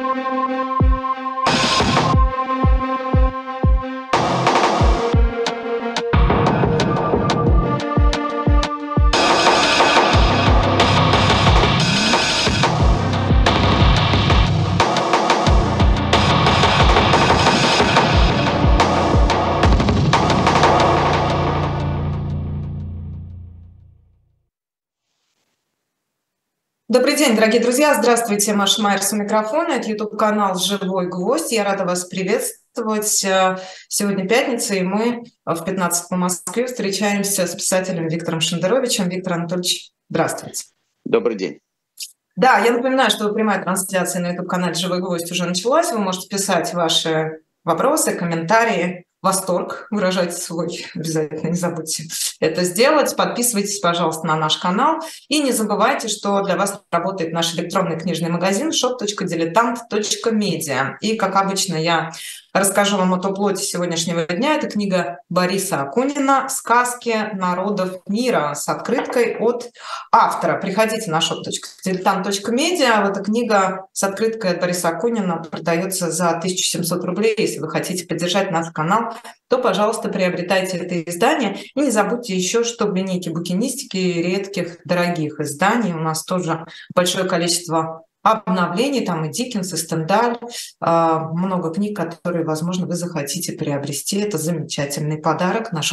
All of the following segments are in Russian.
Добрый день, дорогие друзья. Здравствуйте, Маша Майерс у микрофона. Это YouTube-канал «Живой гвоздь». Я рада вас приветствовать. Сегодня пятница, и мы в 15 по Москве встречаемся с писателем Виктором Шендеровичем. Виктор Анатольевич, здравствуйте. Добрый день. Да, я напоминаю, что прямая трансляция на YouTube-канале «Живой гвоздь» уже началась. Вы можете писать ваши вопросы, комментарии, восторг, выражайте свой, обязательно не забудьте это сделать. Подписывайтесь, пожалуйста, на наш канал. И не забывайте, что для вас работает наш электронный книжный магазин shop.diletant.media. И, как обычно, я расскажу вам о топ-лоте сегодняшнего дня. Это книга Бориса Акунина «Сказки народов мира» с открыткой от автора. Приходите на shop.diletant.media. Эта книга с открыткой от Бориса Акунина продается за 1700 рублей. Если вы хотите поддержать наш канал, то, пожалуйста, приобретайте это издание. И не забудьте еще, что в линейке букинистики редких, дорогих изданий у нас тоже большое количество обновлений. Там и Диккенс, и Стендаль. Много книг, которые, возможно, вы захотите приобрести. Это замечательный подарок на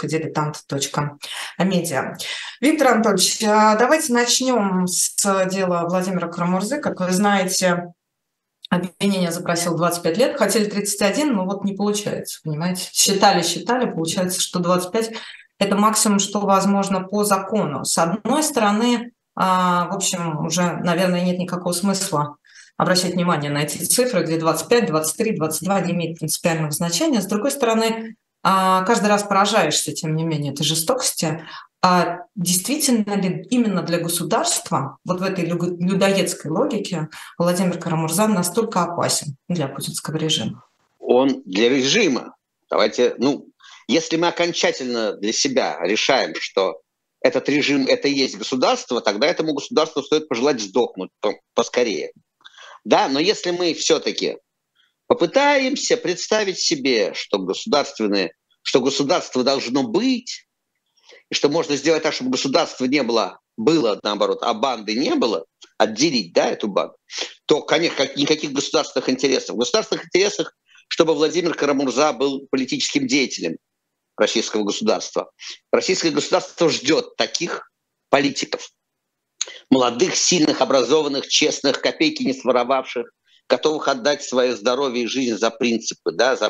shop.diletant.media. Виктор Анатольевич, давайте начнем с дела Владимира Карамурзы. Как вы знаете, обвинение запросил 25 лет, хотели 31, но вот не получается, понимаете. Считали, получается, что 25 – это максимум, что возможно по закону. С одной стороны, в общем, уже, наверное, нет никакого смысла обращать внимание на эти цифры, где 25, 23, 22 не имеет принципиального значения. С другой стороны, каждый раз поражаешься, тем не менее, этой жестокости. Действительно ли именно для государства, вот в этой людоедской логике, Владимир Карамурза настолько опасен для путинского режима? Он для режима. Давайте, если мы окончательно для себя решаем, что этот режим – это и есть государство, тогда этому государству стоит пожелать сдохнуть поскорее. Да, но если мы все-таки попытаемся представить себе, что государство должно быть, и что можно сделать так, чтобы государства было наоборот, а банды не было, отделить, эту банду, то, конечно, никаких государственных интересов. В государственных интересах, чтобы Владимир Карамурза был политическим деятелем российского государства. Российское государство ждет таких политиков. Молодых, сильных, образованных, честных, копейки не своровавших, готовых отдать свое здоровье и жизнь за принципы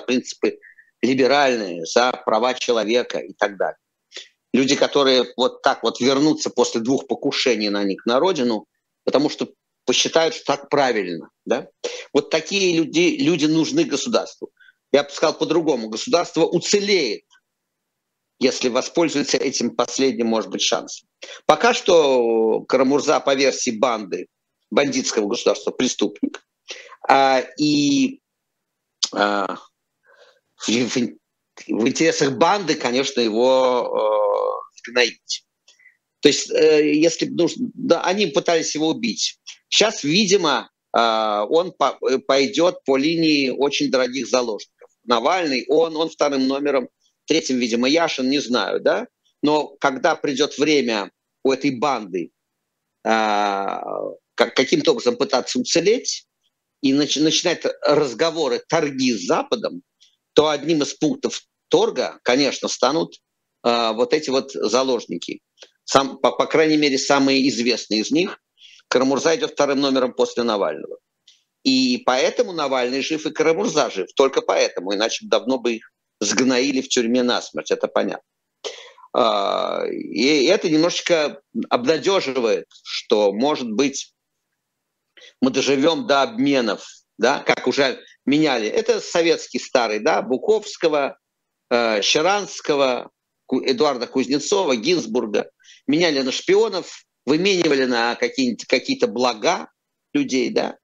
либеральные, за права человека и так далее. Люди, которые вот так вот вернутся после 2 покушений на них на родину, потому что посчитают, что так правильно. Да? Вот такие люди нужны государству. Я бы сказал по-другому. Государство уцелеет, если воспользуется этим последним, может быть, шансом. Пока что Карамурза по версии бандитского государства, преступник. И в интересах банды, конечно, его сгноить. То есть, если нужно, они пытались его убить. Сейчас, видимо, он пойдет по линии очень дорогих заложников. Навальный, он вторым номером, третьим, видимо, Яшин, не знаю, да. Но когда придет время у этой банды каким-то образом пытаться уцелеть и начинать разговоры, торги с Западом, то одним из пунктов торга, конечно, станут вот эти вот заложники. По крайней мере, самые известные из них. Карамурза идет вторым номером после Навального. И поэтому Навальный жив и Карамурза жив. Только поэтому. Иначе давно бы их сгноили в тюрьме насмерть. Это понятно. И это немножечко обнадеживает, что, может быть, мы доживем до обменов, да, как уже меняли. Это советский старый, да, Буковского, Щеранского, Эдуарда Кузнецова, Гинзбурга. Меняли на шпионов, выменивали на какие-то блага людей, да.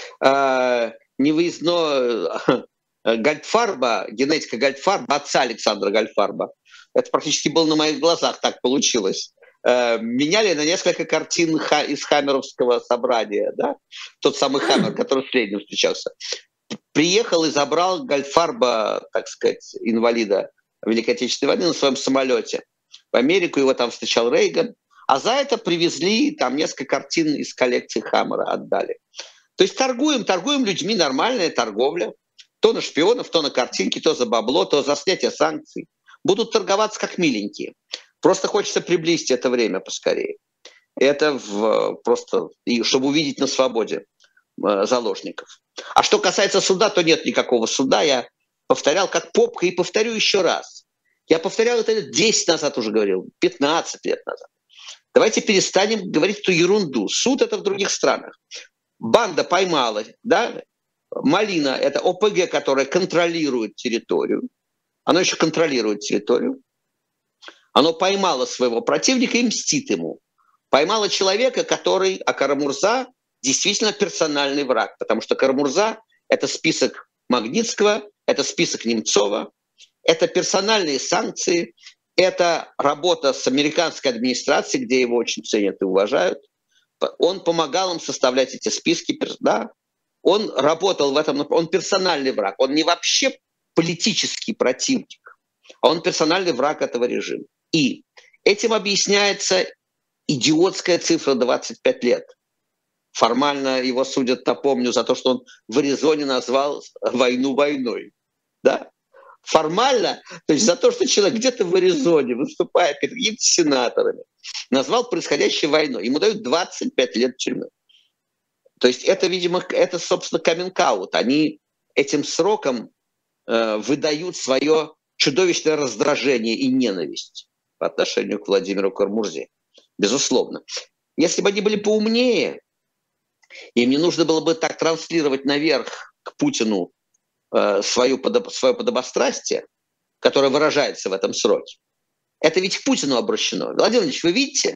Невыездно Гольдфарба, генетика Гольдфарба, отца Александра Гольдфарба. Это практически было на моих глазах, так получилось. меняли на несколько картин из Хаммеровского собрания, да? Тот самый Хаммер, который с Лениным встречался. Приехал и забрал Гольдфарба, так сказать, инвалида Великой Отечественной войны на своем самолете в Америку, его там встречал Рейган, а за это привезли там несколько картин из коллекции Хаммера, отдали. То есть торгуем людьми, нормальная торговля. То на шпионов, то на картинки, то за бабло, то за снятие санкций. Будут торговаться как миленькие. Просто хочется приблизить это время поскорее. Это просто, чтобы увидеть на свободе заложников. А что касается суда, то нет никакого суда. Я повторял как попка и повторю еще раз. Я повторял это 10 назад уже говорил, 15 лет назад. Давайте перестанем говорить эту ерунду. Суд это в других странах. Банда поймала, да? Малина – это ОПГ, которая контролирует территорию. Оно еще контролирует территорию. Оно поймало своего противника и мстит ему. Поймало человека, который, а Кара-Мурза действительно персональный враг, потому что Кара-Мурза – это список Магнитского, это список Немцова, это персональные санкции, это работа с американской администрацией, где его очень ценят и уважают. Он помогал им составлять эти списки, да? Он работал в этом, он персональный враг, он не вообще политический противник, а он персональный враг этого режима. И этим объясняется идиотская цифра 25 лет. Формально его судят, напомню, за то, что он в Аризоне назвал войну войной. Да? Формально, то есть за то, что человек где-то в Аризоне, выступая перед какими-то сенаторами, назвал происходящей войной. Ему дают 25 лет тюрьмы. То есть это, видимо, это, собственно, каминг-аут. Они этим сроком выдают свое чудовищное раздражение и ненависть по отношению к Владимиру Кара-Мурзе. Безусловно. Если бы они были поумнее, им не нужно было бы так транслировать наверх к Путину свое подобострастие, которое выражается в этом сроке. Это ведь к Путину обращено. Владимир Владимирович,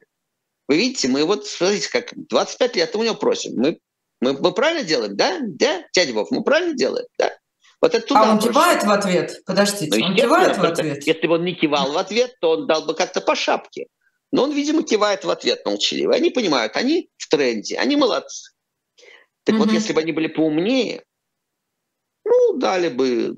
вы видите, мы вот, смотрите, как 25 лет мы у него просим. Мы правильно делаем, да? Да, дядя Вов, мы правильно делаем, да? Вот это туда он кивает в ответ? Подождите, он кивает в ответ? Если бы он не кивал в ответ, то он дал бы как-то по шапке. Но он, видимо, кивает в ответ молчаливо. Они понимают, они в тренде, они молодцы. Так вот, если бы они были поумнее, ну, дали бы,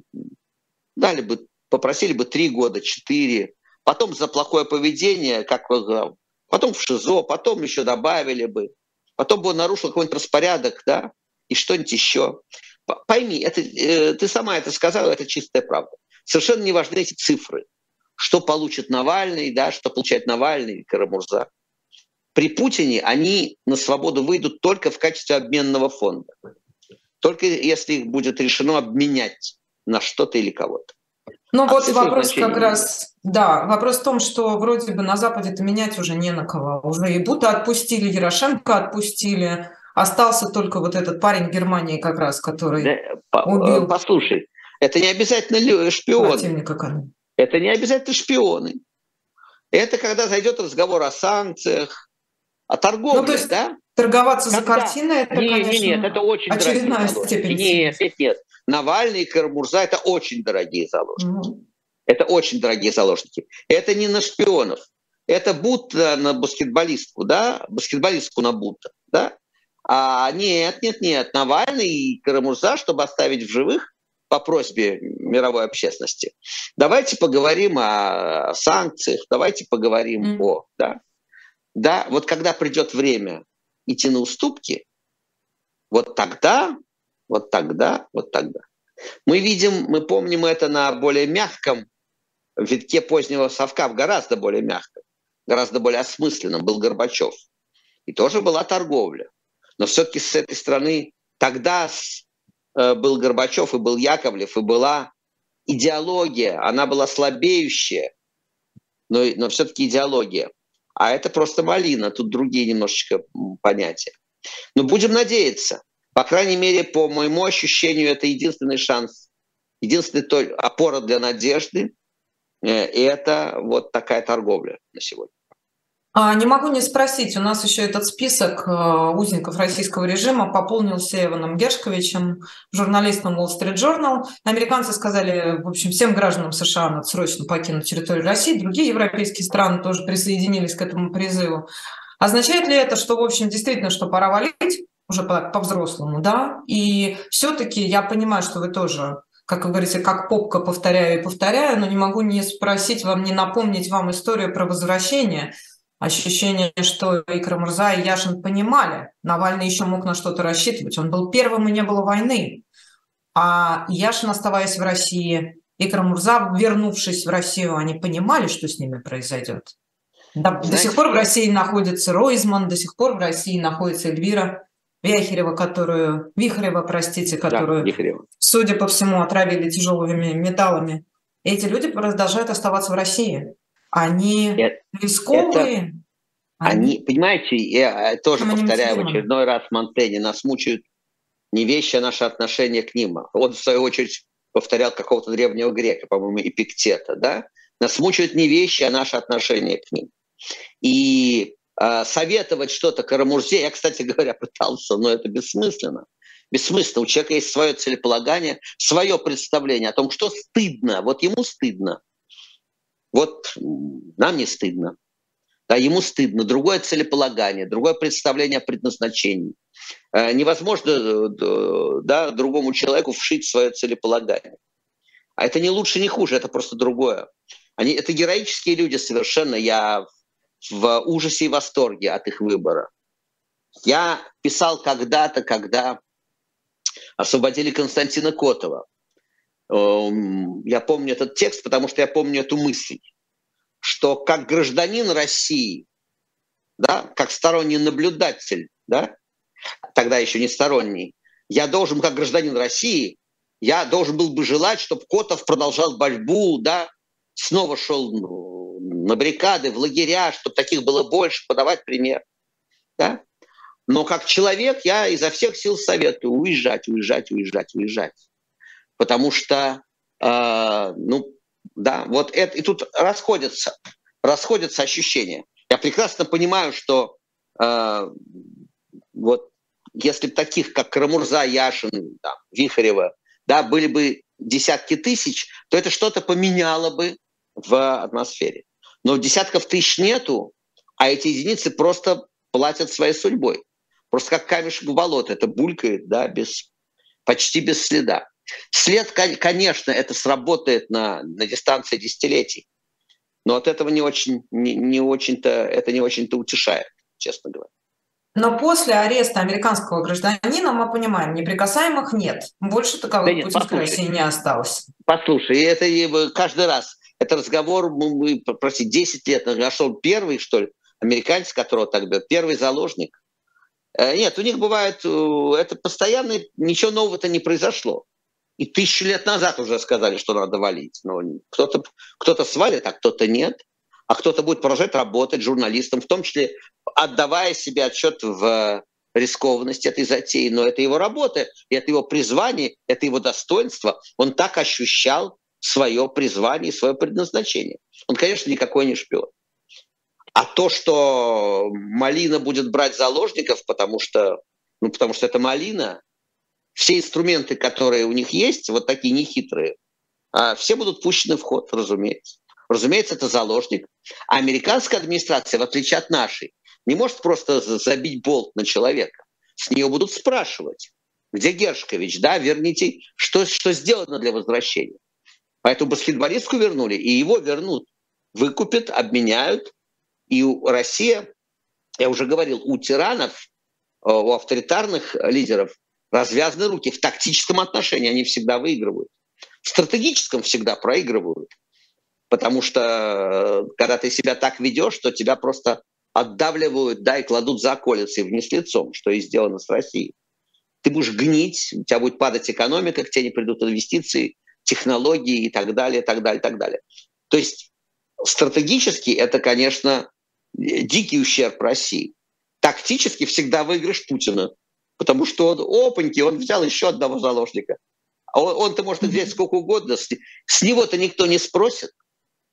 попросили бы 3 года, 4, потом за плохое поведение, потом в ШИЗО, потом еще добавили бы, потом бы он нарушил какой-нибудь распорядок, да, и что-нибудь еще. Пойми, это, ты сама это сказала, это чистая правда. Совершенно не важны эти цифры. Что получит Навальный, да, что получает Навальный и Кара-Мурза. При Путине они на свободу выйдут только в качестве обменного фонда. Только если их будет решено обменять на что-то или кого-то. Ну вот вопрос как раз, да, вопрос в том, что вроде бы на Западе-то менять уже не на кого. Уже и Бута отпустили, Ярошенко отпустили, остался только вот этот парень в Германии как раз, который убил. Послушай, это не обязательно шпионы. Противника. Это не обязательно шпионы. Это когда зайдет разговор о санкциях, о торговле, то есть да? Торговаться за картиной, это, конечно, нет, это очень очередная степень. Нет. Навальный и Кара-Мурза – это очень дорогие заложники. Это очень дорогие заложники. Это не на шпионов. Это Будда на баскетболистку, да? Баскетболистку на Будда, да? А нет. Навальный и Кара-Мурза, чтобы оставить в живых по просьбе мировой общественности. Давайте поговорим о санкциях, давайте поговорим о... Да, вот когда придет время идти на уступки, вот тогда. Мы помним это на более мягком витке позднего совка, гораздо более мягком, гораздо более осмысленном был Горбачев. И тоже была торговля. Но все-таки с этой стороны тогда был Горбачев, и был Яковлев, и была идеология. Она была слабеющая, но все-таки идеология. А это просто малина, тут другие немножечко понятия. Но будем надеяться. По крайней мере, по моему ощущению, это единственный шанс, единственная опора для надежды. И это вот такая торговля на сегодня. Не могу не спросить, у нас еще этот список узников российского режима пополнился Эваном Гершковичем, журналистом Wall Street Journal. Американцы сказали, в общем, всем гражданам США надо срочно покинуть территорию России, другие европейские страны тоже присоединились к этому призыву. Означает ли это, что, в общем, действительно, что пора валить уже по-взрослому, да? И все-таки я понимаю, что вы тоже, как вы говорите, как попка повторяю и повторяю, но не могу не спросить вам, не напомнить вам историю про возвращение. Ощущение, что и Карамурза, и Яшин понимали, Навальный еще мог на что-то рассчитывать. Он был первым, и не было войны. А Яшин, оставаясь в России, и Карамурза, вернувшись в Россию, они понимали, что с ними произойдет. До сих Знаете, пор в что? России находится Ройзман, до сих пор в России находится Эльвира Вихарева, простите, Да, которую, Ефремов. судя по всему, отравили тяжелыми металлами. Эти люди продолжают оставаться в России. Они Это рисковые, они, они, понимаете, я тоже они повторяю в мотивированы. очередной раз Монтэне, нас мучают не вещи, а наше отношение к ним. Он, в свою очередь, повторял какого-то древнего грека, по-моему, Эпиктета, да? Нас мучают не вещи, а наше отношение к ним. И советовать что-то Карамурзе, я, кстати говоря, пытался, но это бессмысленно. Бессмысленно. У человека есть свое целеполагание, свое представление о том, что стыдно. Вот ему стыдно. Вот нам не стыдно. Да, ему стыдно. Другое целеполагание, другое представление о предназначении. Невозможно да, другому человеку вшить свое целеполагание. А это не лучше, не хуже, это просто другое. Это героические люди совершенно. Я в ужасе и восторге от их выбора. Я писал когда-то, когда освободили Константина Котова. Я помню этот текст, потому что я помню эту мысль, что как гражданин России, да, как сторонний наблюдатель, да, тогда еще не сторонний, я должен, как гражданин России, я должен был бы желать, чтобы Котов продолжал борьбу, да, снова шел на баррикады, в лагеря, чтобы таких было больше, подавать пример. Да? Но как человек я изо всех сил советую уезжать. Потому что, ну, да, вот это, и тут расходятся ощущения. Я прекрасно понимаю, что вот если бы таких, как Карамурза, Яшин, да, Вихарева, да, были бы десятки тысяч, то это что-то поменяло бы в атмосфере. Но десятков тысяч нету, а эти единицы просто платят своей судьбой. Просто как камешек в болото, это булькает, да, почти без следа. След, конечно, это сработает на дистанции десятилетий, но от этого не очень-то утешает, честно говоря. Но после ареста американского гражданина, мы понимаем, неприкасаемых нет. Больше Да таковых нет, путем к России не осталось. послушай, это каждый раз. Это разговор, прости, 10 лет нашел первый, что ли, американец, которого тогда, первый заложник. Нет, у них бывает, это постоянно, ничего нового-то не произошло. И 1000 лет назад уже сказали, что надо валить. Но кто-то свалит, а кто-то нет. А кто-то будет продолжать работать журналистом, в том числе отдавая себе отчет в рискованности этой затеи. Но это его работа, это его призвание, это его достоинство. Он так ощущал свое призвание, свое предназначение. Он, конечно, никакой не шпион. А то, что Малина будет брать заложников, потому что это Малина, все инструменты, которые у них есть, вот такие нехитрые, все будут пущены в ход, разумеется. Разумеется, это заложник. А американская администрация, в отличие от нашей, не может просто забить болт на человека. С нее будут спрашивать, где Гершкович, да, верните, что сделано для возвращения. Поэтому баскетболистку вернули, и его вернут. Выкупят, обменяют. И Россия, я уже говорил, у тиранов, у авторитарных лидеров развязаны руки. В тактическом отношении они всегда выигрывают. В стратегическом всегда проигрывают. Потому что когда ты себя так ведешь, то тебя просто отдавливают, да, и кладут за околицей вниз лицом, что и сделано с Россией. Ты будешь гнить, у тебя будет падать экономика, к тебе не придут инвестиции, технологии и так далее, и так далее, и так далее. То есть стратегически это, конечно, дикий ущерб России. Тактически всегда выигрыш Путина, потому что он взял еще одного заложника. Он-то может взять сколько угодно, с него-то никто не спросит.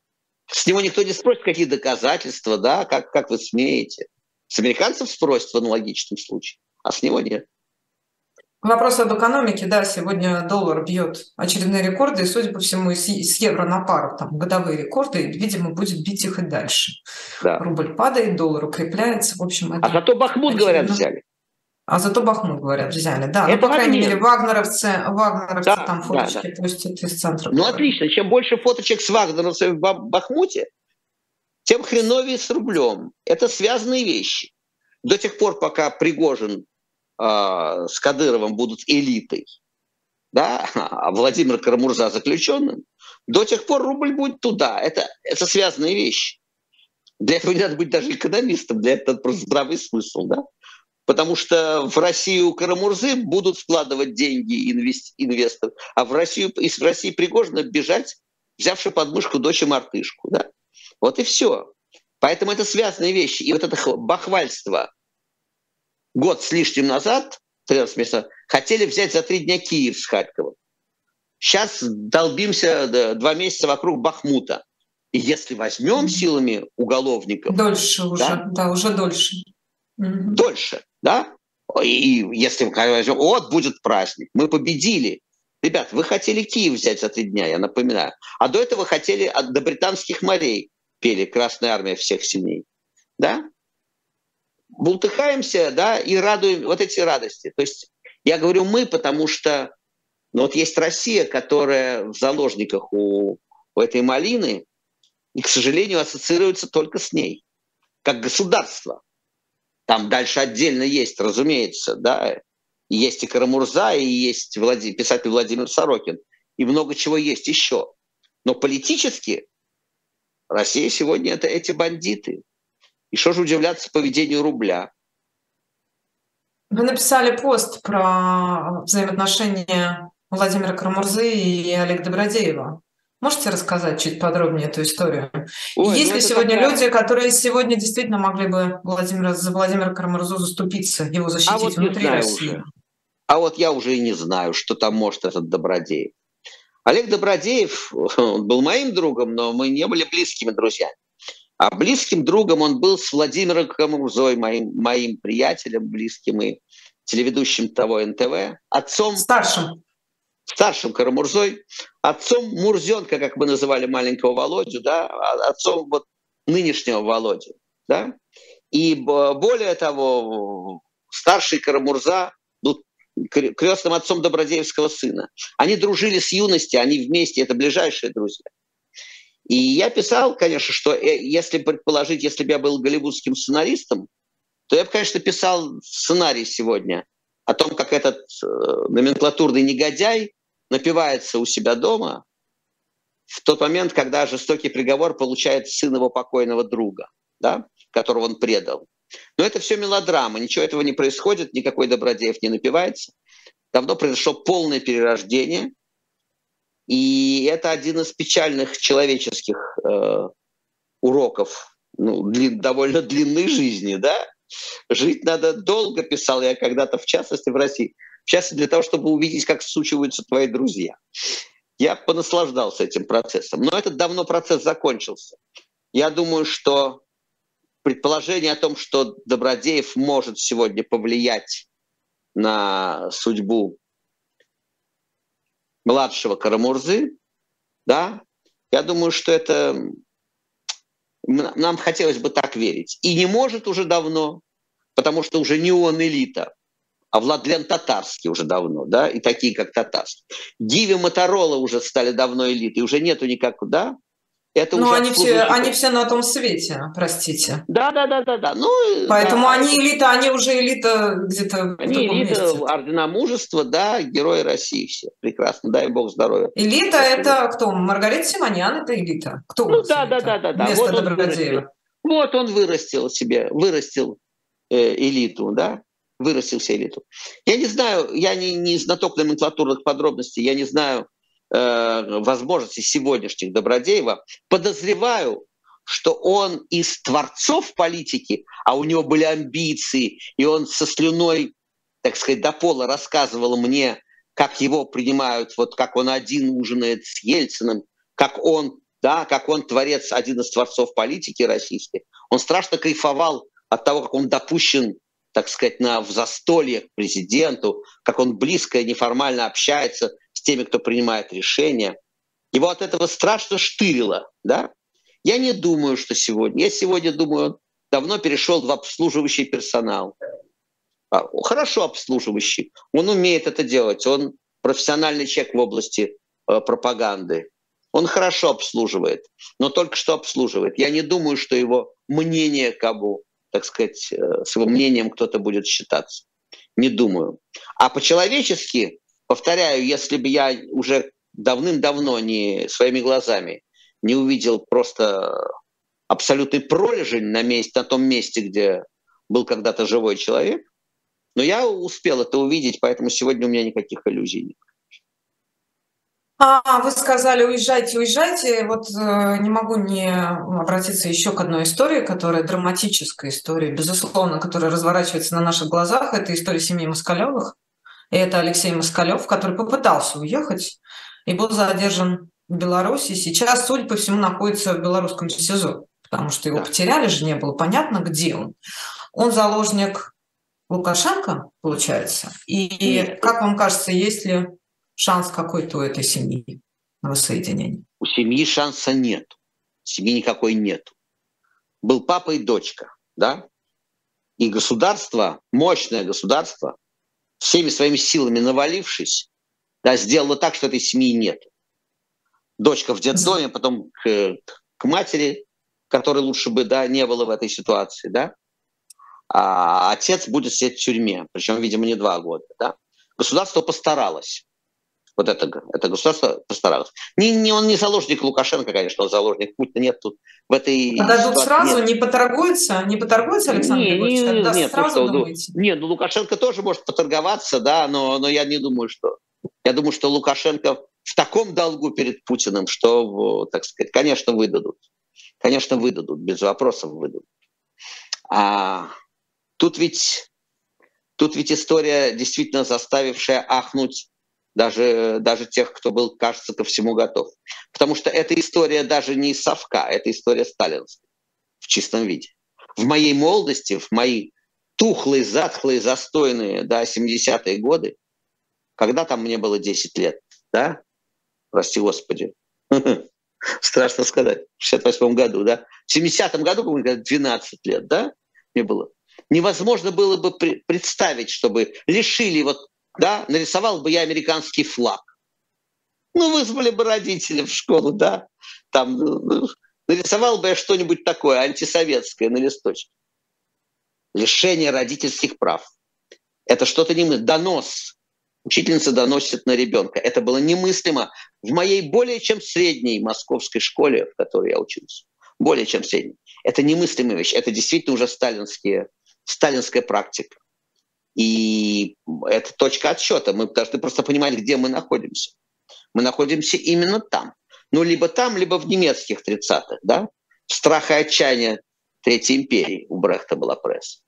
С него никто не спросит, какие доказательства, да, как вы смеете. С американцев спросят в аналогичном случае, а с него нет. Вопрос об экономике, да, сегодня доллар бьет очередные рекорды, и, судя по всему, и с евро на пару там годовые рекорды, и, видимо, будет бить их и дальше. Да. Рубль падает, доллар укрепляется, в общем, это... А зато Бахмут, говорят, взяли. А зато Бахмут, говорят, взяли, да. Это ну, по крайней мере, вагнеровцы да, там фоточки постят из центра. Ну, отлично. Чем больше фоточек с вагнеровцами в Бахмуте, тем хреновее с рублем. Это связанные вещи. До тех пор, пока Пригожин с Кадыровым будут элитой, да, а Владимир Карамурза заключенным, до тех пор рубль будет туда. Это связанные вещи. Для этого не надо быть даже экономистом, для этого просто здравый смысл, да? Потому что в Россию Карамурзы будут вкладывать деньги инвесторы, а из России Пригожина бежать, взявши под мышку дочь и мартышку. Да? Вот и все. Поэтому это связанные вещи. И вот это бахвальство год с лишним назад, 13 месяцев, хотели взять за 3 дня Киев с Харькова. Сейчас долбимся 2 месяца вокруг Бахмута. И если возьмем силами уголовников... Дольше уже, да уже дольше. Дольше, да? И если мы возьмем, вот будет праздник, мы победили. Ребят, вы хотели Киев взять за 3 дня, я напоминаю. А до этого хотели до британских морей пели «Красная армия всех сильней». Да? Бултыхаемся, да, и радуем вот эти радости. То есть я говорю «мы», потому что вот есть Россия, которая в заложниках у этой малины, и, к сожалению, ассоциируется только с ней, как государство. Там дальше отдельно есть, разумеется, да, есть и Карамурза, и есть писатель Владимир Сорокин, и много чего есть еще. Но политически Россия сегодня это эти бандиты. И что же удивляться поведению рубля? Вы написали пост про взаимоотношения Владимира Карамурзы и Олега Добродеева. Можете рассказать чуть подробнее эту историю? Есть ли сегодня люди, которые сегодня действительно могли бы за Владимира Карамурзу заступиться, его защитить внутри России? Уже. А вот я уже и не знаю, что там может этот Добродеев. Олег Добродеев, он был моим другом, но мы не были близкими друзьями. А близким другом он был с Владимиром Карамурзой, моим приятелем, близким и телеведущим того НТВ, отцом... Старшим Карамурзой, отцом Мурзенка, как мы называли маленького Володю, да, отцом вот нынешнего Володю. Да? И более того, старший Карамурза был крестным отцом Добродеевского сына. Они дружили с юности, они вместе, это ближайшие друзья. И я писал, конечно, что если предположить, если бы я был голливудским сценаристом, то я бы, конечно, писал сценарий сегодня о том, как этот номенклатурный негодяй напивается у себя дома в тот момент, когда жестокий приговор получает сын его покойного друга, да, которого он предал. Но это все мелодрама, ничего этого не происходит, никакой Добродеев не напивается. Давно произошло полное перерождение, и это один из печальных человеческих уроков довольно длинной жизни, да. Жить надо долго, писал я когда-то, в частности в России. В частности для того, чтобы увидеть, как сучиваются твои друзья. Я понаслаждался этим процессом. Но этот давно процесс закончился. Я думаю, что предположение о том, что Добродеев может сегодня повлиять на судьбу младшего Карамурзы, да, я думаю, что это... Нам хотелось бы так верить. И не может уже давно, потому что уже не он элита, а Владлен Татарский уже давно, да, и такие, как Татарский. Гиви Моторола уже стали давно элитой, уже нету никак, да. Это уже они все на том свете, простите. Да. Ну, поэтому да, они элита, они уже элита где-то в другом элита, месте. Ордена Мужества, да, герои России все. Прекрасно, дай бог здоровья. Элита – это кто? Маргарита Симоньян – это элита. Кто ну, да. Вместо Добродеева. Вот он вырастил элиту, да, вырастил себе элиту. Я не знаю, я не знаток номенклатурных подробностей, я не знаю возможностей сегодняшних Добродеева. Подозреваю, что он из творцов политики, а у него были амбиции, и он со слюной, так сказать, до пола рассказывал мне, как его принимают, вот как он один ужинает с Ельциным, как он да, как он творец, один из творцов политики российской. Он страшно кайфовал от того, как он допущен, так сказать, в застолье к президенту, как он близко и неформально общается с теми, кто принимает решения. Его от этого страшно штырило, да? Я не думаю, что сегодня. Я сегодня думаю, он давно перешел в обслуживающий персонал. Хорошо обслуживающий. Он умеет это делать. Он профессиональный человек в области пропаганды. Он хорошо обслуживает, но только что обслуживает. Я не думаю, что его мнение кому, так сказать, с его мнением кто-то будет считаться. Не думаю. А по-человечески, повторяю, если бы я уже давным-давно не своими глазами не увидел просто абсолютный пролежень на том месте, где был когда-то живой человек, но я успел это увидеть, поэтому сегодня у меня никаких иллюзий нет. Вы сказали, уезжайте, уезжайте. Вот не могу не обратиться еще к одной истории, которая драматическая история, безусловно, которая разворачивается на наших глазах. Это история семьи Москалевых. И это Алексей Москалев, который попытался уехать и был задержан в Беларуси. Сейчас, судя по всему, находится в белорусском СИЗО, потому что его потеряли же, не было понятно, где он. Он заложник Лукашенко, получается. И как вам кажется, есть ли шанс какой-то у этой семьи на воссоединение? У семьи шанса нет. Семьи никакой нет. Был папа и дочка, да? И государство, мощное государство, всеми своими силами навалившись, да, сделало так, что этой семьи нет. Дочка в детдоме, потом к матери, которой лучше бы, да, не было в этой ситуации, да? А отец будет сидеть в тюрьме, причем, видимо, не 2 года, да? Государство постаралось. Вот это государство постаралось. Он не заложник Лукашенко, конечно, он заложник Путина. Нет тут в этой дадут сразу, нет. Не поторгуется Александр Григорьевич? Нет, сразу, думаете? Нет, Лукашенко тоже может поторговаться, да, но я не думаю, что... Я думаю, что Лукашенко в таком долгу перед Путиным, что, так сказать, конечно, выдадут. Конечно, выдадут, без вопросов выдадут. Тут ведь история, действительно заставившая ахнуть даже тех, кто был, кажется, ко всему готов. Потому что эта история даже не из совка, это история сталинская в чистом виде. В моей молодости, в мои тухлые, затхлые, застойные, да, 70-е годы, когда там мне было 10 лет, да, прости господи, страшно сказать, в 68-м году, да, в 70-м году, по-моему, 12 лет, да, мне было. Невозможно было бы представить, чтобы лишили да, нарисовал бы я американский флаг. Вызвали бы родителей в школу, да, там, нарисовал бы я что-нибудь такое антисоветское на листочке. Лишение родительских прав. Это что-то немыслимо. Донос. Учительница доносит на ребенка. Это было немыслимо в моей более чем средней московской школе, в которой я учился. Более чем средней. Это немыслимая вещь. Это действительно уже сталинская практика. И это точка отсчета. Мы должны просто понимать, где мы находимся. Мы находимся именно там. Либо там, либо в немецких 30-х, да? Страх и отчаяние Третьей империи. У Брехта была пресса.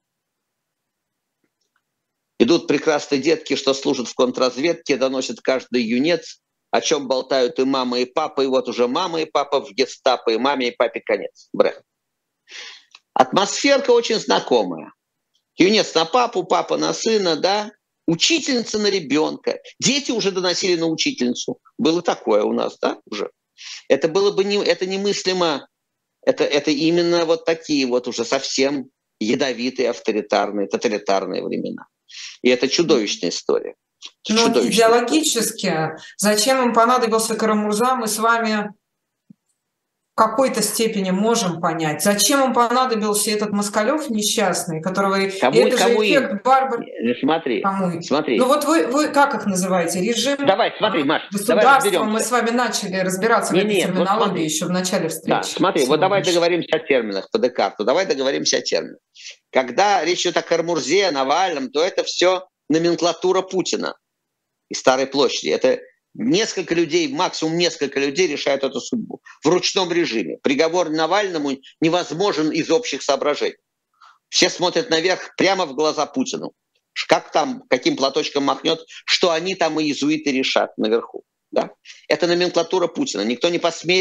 Идут прекрасные детки, что служат в контрразведке, доносят каждый юнец, о чем болтают и мама, и папа. И вот уже мама и папа в гестапо, и маме, и папе конец. Брехт. Атмосферка очень знакомая. Юнец на папу, папа на сына, да, учительница на ребенка. Дети уже доносили на учительницу. Было такое у нас, да, уже. Это было бы это немыслимо. Это именно вот такие вот уже совсем ядовитые, авторитарные, тоталитарные времена. И это чудовищная история. Идеологически, зачем им понадобился Карамурза, мы с вами в какой-то степени можем понять. Зачем им понадобился этот Москалев несчастный, которого... Это же эффект Барбары... Смотри. Вы как их называете? Режим? Давай, смотри, Маш, государство. Мы с вами начали разбираться в этой терминологии еще в начале встречи. Да, смотри, давай договоримся о терминах по Декарту. Давай договоримся о терминах. Когда речь идет о Карамурзе, о Навальном, то это все номенклатура Путина и Старой площади. Это несколько людей, максимум несколько людей решают эту судьбу в ручном режиме. Приговор Навальному невозможен из общих соображений. Все смотрят наверх, прямо в глаза Путину. Как там, каким платочком махнет, что они там и иезуиты решат наверху. Да? Это номенклатура Путина. Никто не посмеет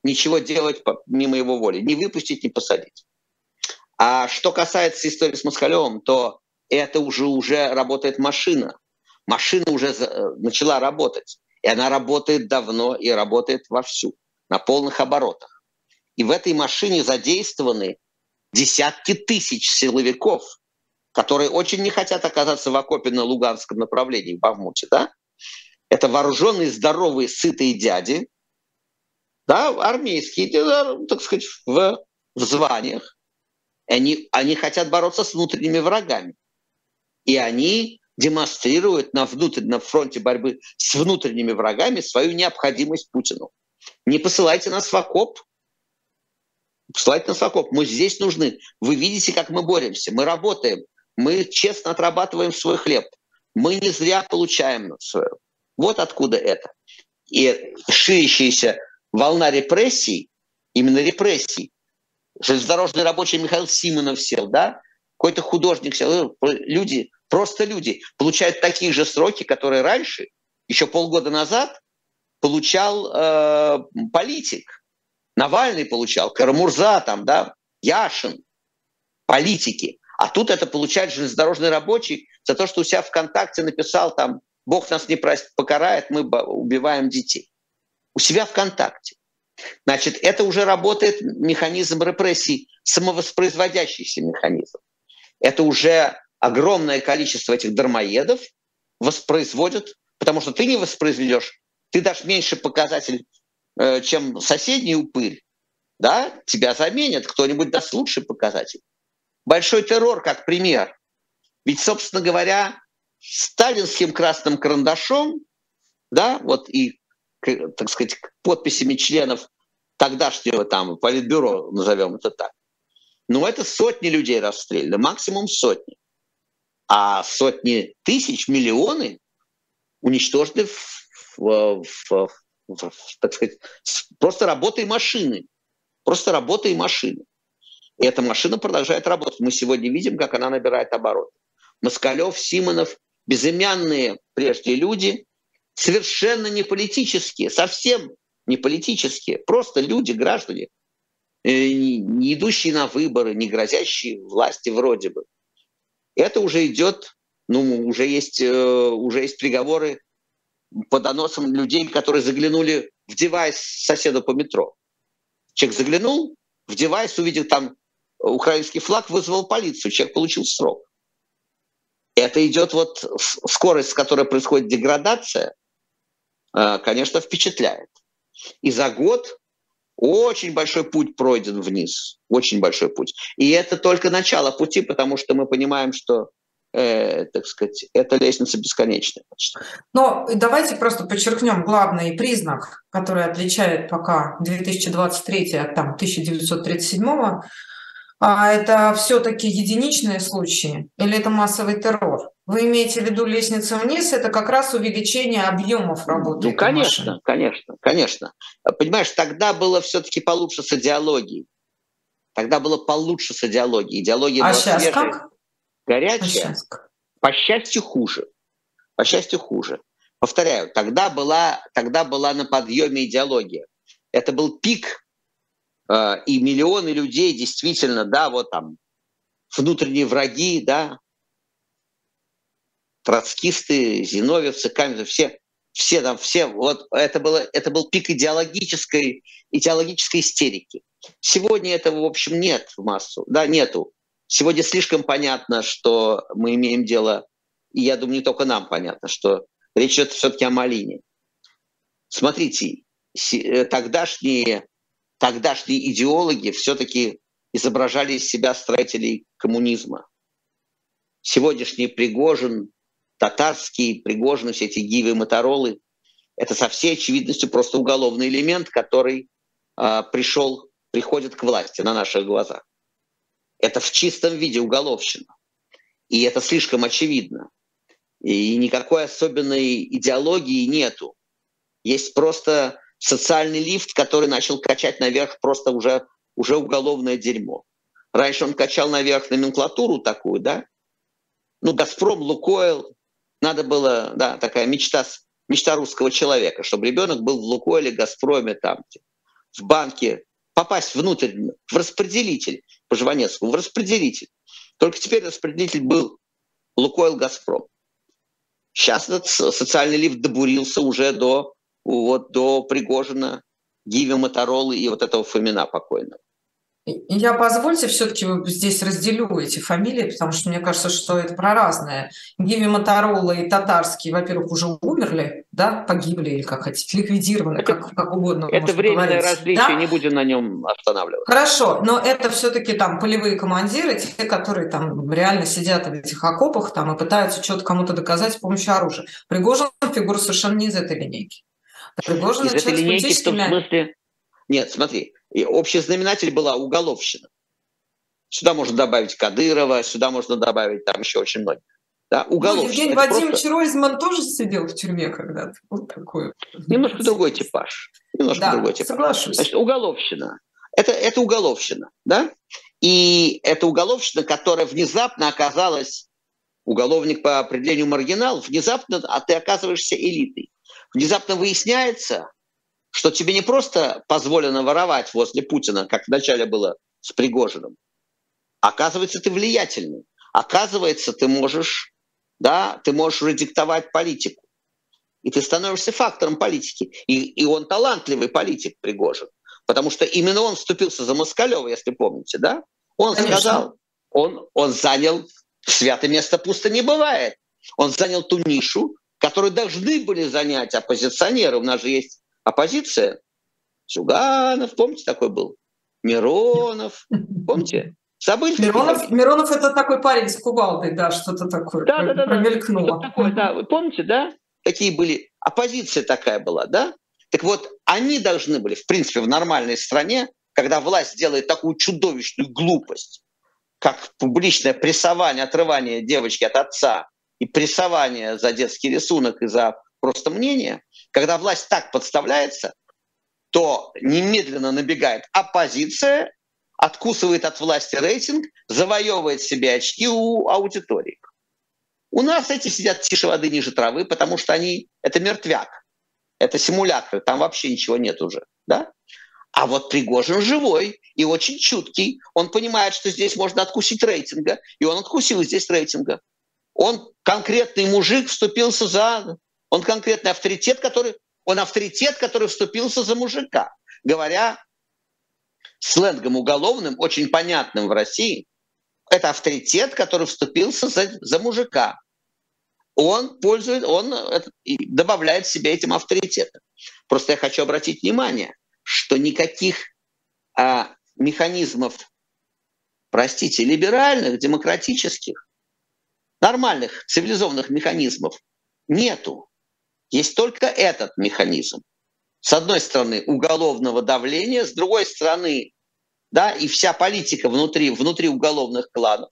ничего делать мимо его воли, не выпустить, не посадить. А что касается истории с Москалевым, то это уже работает машина. Машина уже начала работать. И она работает давно и работает вовсю, на полных оборотах. И в этой машине задействованы десятки тысяч силовиков, которые очень не хотят оказаться в окопе на Луганском направлении, в Бахмуте. Да? Это вооруженные, здоровые, сытые дяди, да, армейские, так сказать, в званиях. Они хотят бороться с внутренними врагами. И они демонстрируют на фронте борьбы с внутренними врагами свою необходимость Путину. Не посылайте нас в окоп. Посылайте нас в окоп. Мы здесь нужны. Вы видите, как мы боремся. Мы работаем. Мы честно отрабатываем свой хлеб. Мы не зря получаем свое. Вот откуда это. И ширящаяся волна репрессий, именно репрессий. Железнодорожный рабочий Михаил Симонов сел, да? Какой-то художник сел. Люди, просто люди, получают такие же сроки, которые раньше, еще полгода назад, получал политик. Навальный получал, Карамурза, там, да, Яшин, политики. А тут это получает железнодорожный рабочий за то, что у себя ВКонтакте написал там «Бог нас не покарает, мы убиваем детей». У себя ВКонтакте. Значит, это уже работает механизм репрессий, самовоспроизводящийся механизм. Это уже огромное количество этих дармоедов воспроизводят, потому что ты не воспроизведешь, ты дашь меньше показатель, чем соседний упырь, да, тебя заменят, кто-нибудь даст лучший показатель. Большой террор как пример. Ведь, собственно говоря, сталинским красным карандашом, да, вот и, так сказать, подписями членов тогдашнего там политбюро, назовем это так, но это сотни людей расстреляли, максимум сотни. А сотни тысяч, миллионы уничтожены так сказать, просто работой машины. Просто работой машины. И эта машина продолжает работать. Мы сегодня видим, как она набирает обороты. Москалев, Симонов, безымянные прежде люди, совершенно не политические, совсем не политические, просто люди, граждане, не идущие на выборы, не грозящие власти вроде бы. Это уже идет, ну, уже есть приговоры по доносам людей, которые заглянули в девайс соседу по метро. Человек заглянул в девайс, увидел там украинский флаг, вызвал полицию, человек получил срок. Это идет вот скорость, с которой происходит деградация, конечно, впечатляет. И за год очень большой путь пройден вниз, очень большой путь. И это только начало пути, потому что мы понимаем, что, так сказать, эта лестница бесконечная. Но давайте просто подчеркнем главный признак, который отличает пока 2023 от там, 1937, это все-таки единичные случаи или это массовый террор? Вы имеете в виду лестницу вниз, это как раз увеличение объемов работы. Ну, конечно, конечно, конечно. Понимаешь, тогда было все-таки получше с идеологией. Тогда было получше с идеологией. Идеология была сейчас свежая, как? горячая. По счастью, хуже. По счастью, хуже. Повторяю, тогда была на подъеме идеология. Это был пик, и миллионы людей действительно, да, вот там, внутренние враги, да, троцкисты, зиновьевцы, каменцы, все, вот это был пик идеологической истерики. Сегодня этого, в общем, нет в массу, да, нету. Сегодня слишком понятно, что мы имеем дело, и я думаю, не только нам понятно, что речь идет все-таки о Малине. Смотрите, тогдашние идеологи все-таки изображали из себя строителей коммунизма. Сегодняшний Пригожин, татарский Пригожин, все эти Гивы, Моторолы – это со всей очевидностью просто уголовный элемент, который приходит к власти на наших глазах. Это в чистом виде уголовщина. И это слишком очевидно. И никакой особенной идеологии нету. Есть просто социальный лифт, который начал качать наверх просто уже уголовное дерьмо. Раньше он качал наверх номенклатуру такую, да? Ну, «Газпром», «Лукойл». Надо было, да, такая мечта русского человека, чтобы ребенок был в «Лукойле», «Газпроме», там. в банке, попасть внутрь, в распределитель, по Жванецкому, в распределитель. Только теперь распределитель был Лукойл, Газпром. Сейчас этот социальный лифт добурился уже до Пригожина, Гиви, Моторолы и вот этого Фомина покойного. Я, позвольте, все-таки здесь разделю эти фамилии, потому что мне кажется, что это про разное. Гиви, Моторола и Татарский, во-первых, уже умерли, да, погибли или как хотите, ликвидированы, как угодно. Это временное различие, да? Не будем на нем останавливаться. Хорошо, но это все-таки там полевые командиры, те, которые там реально сидят в этих окопах там и пытаются что-то кому-то доказать с помощью оружия. Пригожин фигура совершенно не из этой линейки. Пригожин из этой линейки в том смысле... Нет, смотри, общий знаменатель была уголовщина. Сюда можно добавить Кадырова, сюда можно добавить там еще очень много. Да, уголовщина. Евгений Вадимович Ройзман тоже сидел в тюрьме когда-то. Вот такой. Немножко другой типаж. Соглашусь. Значит, уголовщина. Это уголовщина, да? И это уголовщина, которая внезапно оказалась, уголовник по определению маргинал, внезапно ты оказываешься элитой. Внезапно выясняется, что тебе не просто позволено воровать возле Путина, как вначале было с Пригожиным. Оказывается, ты влиятельный. Оказывается, ты можешь уже диктовать политику. И ты становишься фактором политики. И он талантливый политик, Пригожин. Потому что именно он вступился за Москалева, если помните, да? Он сказал, он занял святое место пусто не бывает. Он занял ту нишу, которую должны были занять оппозиционеры. У нас же есть оппозиция. Зюганов, помните, такой был? Миронов, помните? Забыли? Миронов это такой парень с кувалдой, да, что-то такое промелькнуло. Такое, да, вы помните, да? Такие были, оппозиция такая была, да? Так вот, они должны были, в принципе, в нормальной стране, когда власть делает такую чудовищную глупость, как публичное прессование, отрывание девочки от отца и прессование за детский рисунок и за просто мнение, когда власть так подставляется, то немедленно набегает оппозиция, откусывает от власти рейтинг, завоевывает себе очки у аудитории. У нас эти сидят тише воды ниже травы, потому что это мертвяк, это симулятор, там вообще ничего нет уже. Да? А вот Пригожин живой и очень чуткий, он понимает, что здесь можно откусить рейтинга, и он откусил здесь рейтинга. Он конкретный мужик вступился он конкретный авторитет, который вступился за мужика. Говоря сленгом уголовным, очень понятным в России, это авторитет, который вступился за мужика. Он добавляет себе этим авторитетом. Просто я хочу обратить внимание, что никаких механизмов, либеральных, демократических, нормальных, цивилизованных механизмов нету. Есть только этот механизм. С одной стороны, уголовного давления, с другой стороны, да, и вся политика внутри уголовных кланов.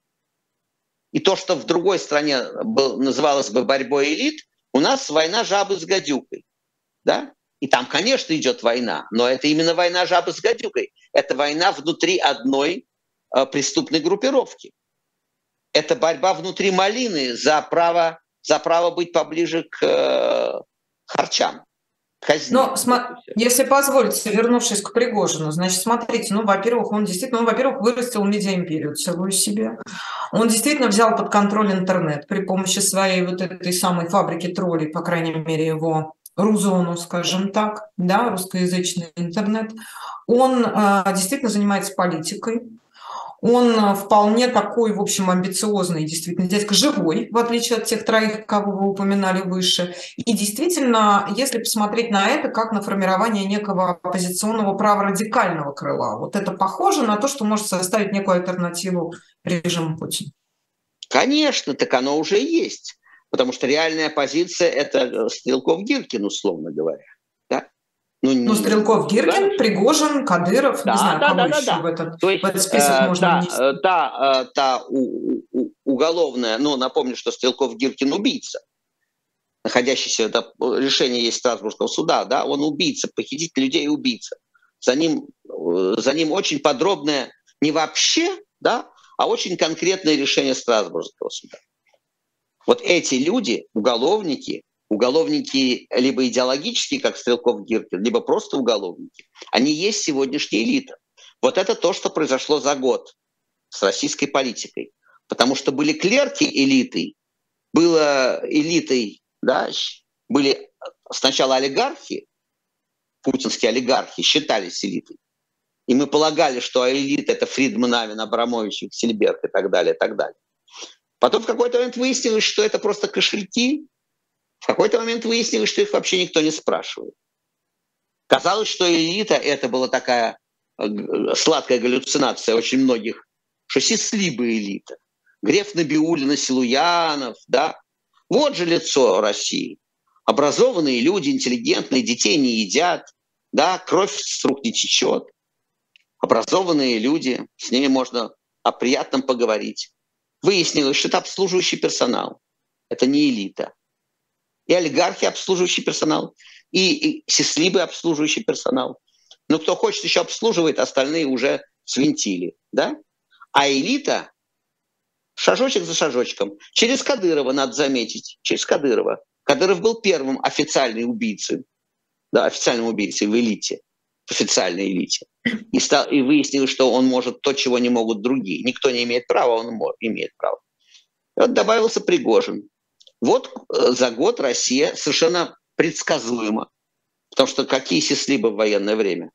И то, что в другой стране называлось бы борьбой элит, у нас война жабы с гадюкой. Да? И там, конечно, идет война, но это именно война жабы с гадюкой. Это война внутри одной преступной группировки. Это борьба внутри малины за право быть поближе к харчам. Но, если позволите, вернувшись к Пригожину, значит, смотрите, во-первых, он вырастил медиаимперию целую себе. Он действительно взял под контроль интернет при помощи своей вот этой самой фабрики троллей, по крайней мере, его Рузону, скажем так, да, русскоязычный интернет. Он действительно занимается политикой. Он вполне такой, в общем, амбициозный, действительно, дядька живой, в отличие от тех троих, кого вы упоминали выше. И действительно, если посмотреть на это как на формирование некого оппозиционного праворадикального крыла, вот это похоже на то, что может составить некую альтернативу режиму Путина. Конечно, так оно уже есть. Потому что реальная оппозиция – это Стрелков-Гиркин, условно говоря. Да? Стрелков, Гиркин, Пригожин, Кадыров, не знаю, кого еще в этот список можно внести. Та уголовная, напомню, что Стрелков-Гиркин убийца, находящийся, это решение есть Страсбургского суда, да, он убийца, похититель людей и убийца. За ним очень подробное, не вообще, да, а очень конкретное решение Страсбургского суда. Вот эти люди, уголовники, уголовники либо идеологические, как Стрелков-Гиркин, либо просто уголовники. Они есть сегодняшняя элита. Вот это то, что произошло за год с российской политикой. Потому что были клерки элитой, было элитой, да, были сначала олигархи, путинские олигархи считались элитой. И мы полагали, что элита – это Фридман, Авен, Абрамович, Сильберг и так далее, и так далее. Потом в какой-то момент выяснилось, что это просто кошельки. В какой-то момент выяснилось, что их вообще никто не спрашивает. Казалось, что элита – это была такая сладкая галлюцинация очень многих, что счастливая элита. Греф, Набиуллина, Силуянов, да. Вот же лицо России. Образованные люди, интеллигентные, детей не едят, да, кровь с рук не течет. Образованные люди, с ними можно о приятном поговорить. Выяснилось, что это обслуживающий персонал, это не элита. И олигархи обслуживающий персонал, и счастливый обслуживающий персонал. Но кто хочет еще обслуживает, остальные уже свинтили, да? А элита шажочек за шажочком. Через Кадырова, надо заметить, через Кадырова. Кадыров был первым официальным убийцей, да, официальным убийцей в элите, в официальной элите. И выяснилось, что он может то, чего не могут другие. Никто не имеет права, он имеет право. И вот добавился Пригожин. Вот за год Россия совершенно предсказуема. Потому что какие счастливы в военное время?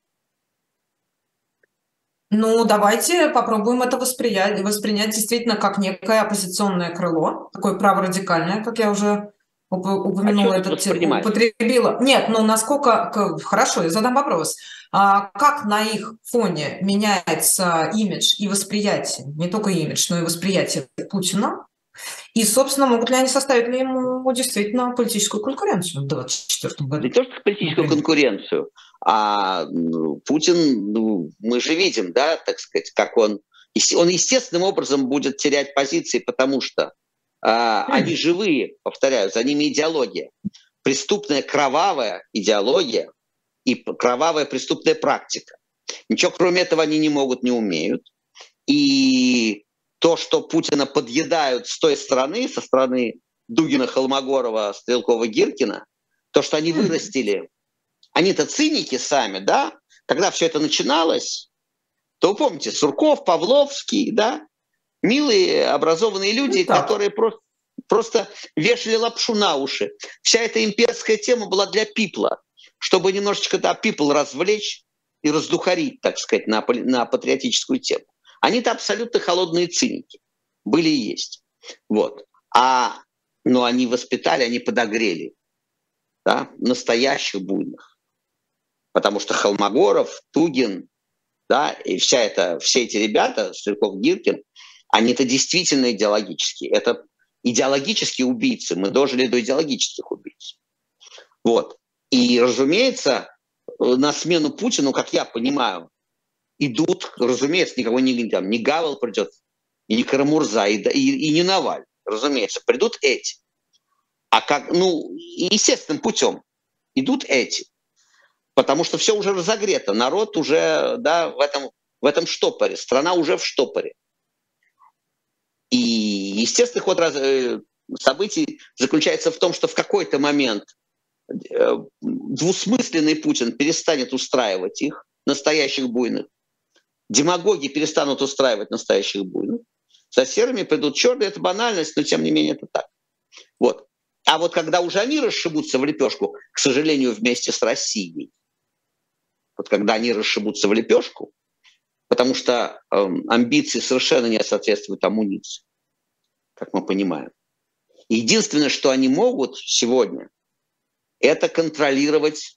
Ну, давайте попробуем это воспринять действительно как некое оппозиционное крыло, такое праворадикальное, как я уже упомянула, употребила. Нет, ну насколько... Хорошо, я задам вопрос. Как на их фоне меняется имидж и восприятие, не только имидж, но и восприятие Путина? И, собственно, могут ли они составить ли ему действительно политическую конкуренцию в 2024 году? Не то, что политическую конкуренцию, а Путин, мы же видим, да, так сказать, как он естественным образом будет терять позиции, потому что они живые, повторяю, за ними идеология. Преступная, кровавая идеология и кровавая преступная практика. Ничего кроме этого они не могут, не умеют. И то, что Путина подъедают с той стороны, со стороны Дугина, Холмогорова, Стрелкова, Гиркина, то, что они вырастили, они-то циники сами, да, когда все это начиналось, то вы помните, Сурков, Павловский, да, милые, образованные люди, которые просто вешали лапшу на уши. Вся эта имперская тема была для пипла, чтобы немножечко, да, пипл развлечь и раздухарить, так сказать, на патриотическую тему. Они-то абсолютно холодные циники. Были и есть. Вот. Но они воспитали, они подогрели, да, настоящих буйных. Потому что Холмогоров, Тугин, да, и все эти ребята, Стрелков, Гиркин, они-то действительно идеологические. Это идеологические убийцы. Мы дожили до идеологических убийц. Вот. И, разумеется, на смену Путину, как я понимаю, идут, разумеется, никого не Гавел придет, и не Карамурза, и не Навальный. Разумеется, придут эти. Естественным путем идут эти. Потому что все уже разогрето. Народ уже, да, в этом штопоре. Страна уже в штопоре. И естественный ход событий заключается в том, что в какой-то момент двусмысленный Путин перестанет устраивать их, настоящих буйных. Демагоги перестанут устраивать настоящих буйных. За серыми придут черные. Это банальность, но тем не менее это так. Вот. А вот когда уже они расшибутся в лепешку, к сожалению, вместе с Россией, вот когда они расшибутся в лепешку, потому что амбиции совершенно не соответствуют амуниции, как мы понимаем. Единственное, что они могут сегодня, это контролировать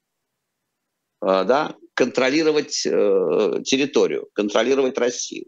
территорию, контролировать Россию.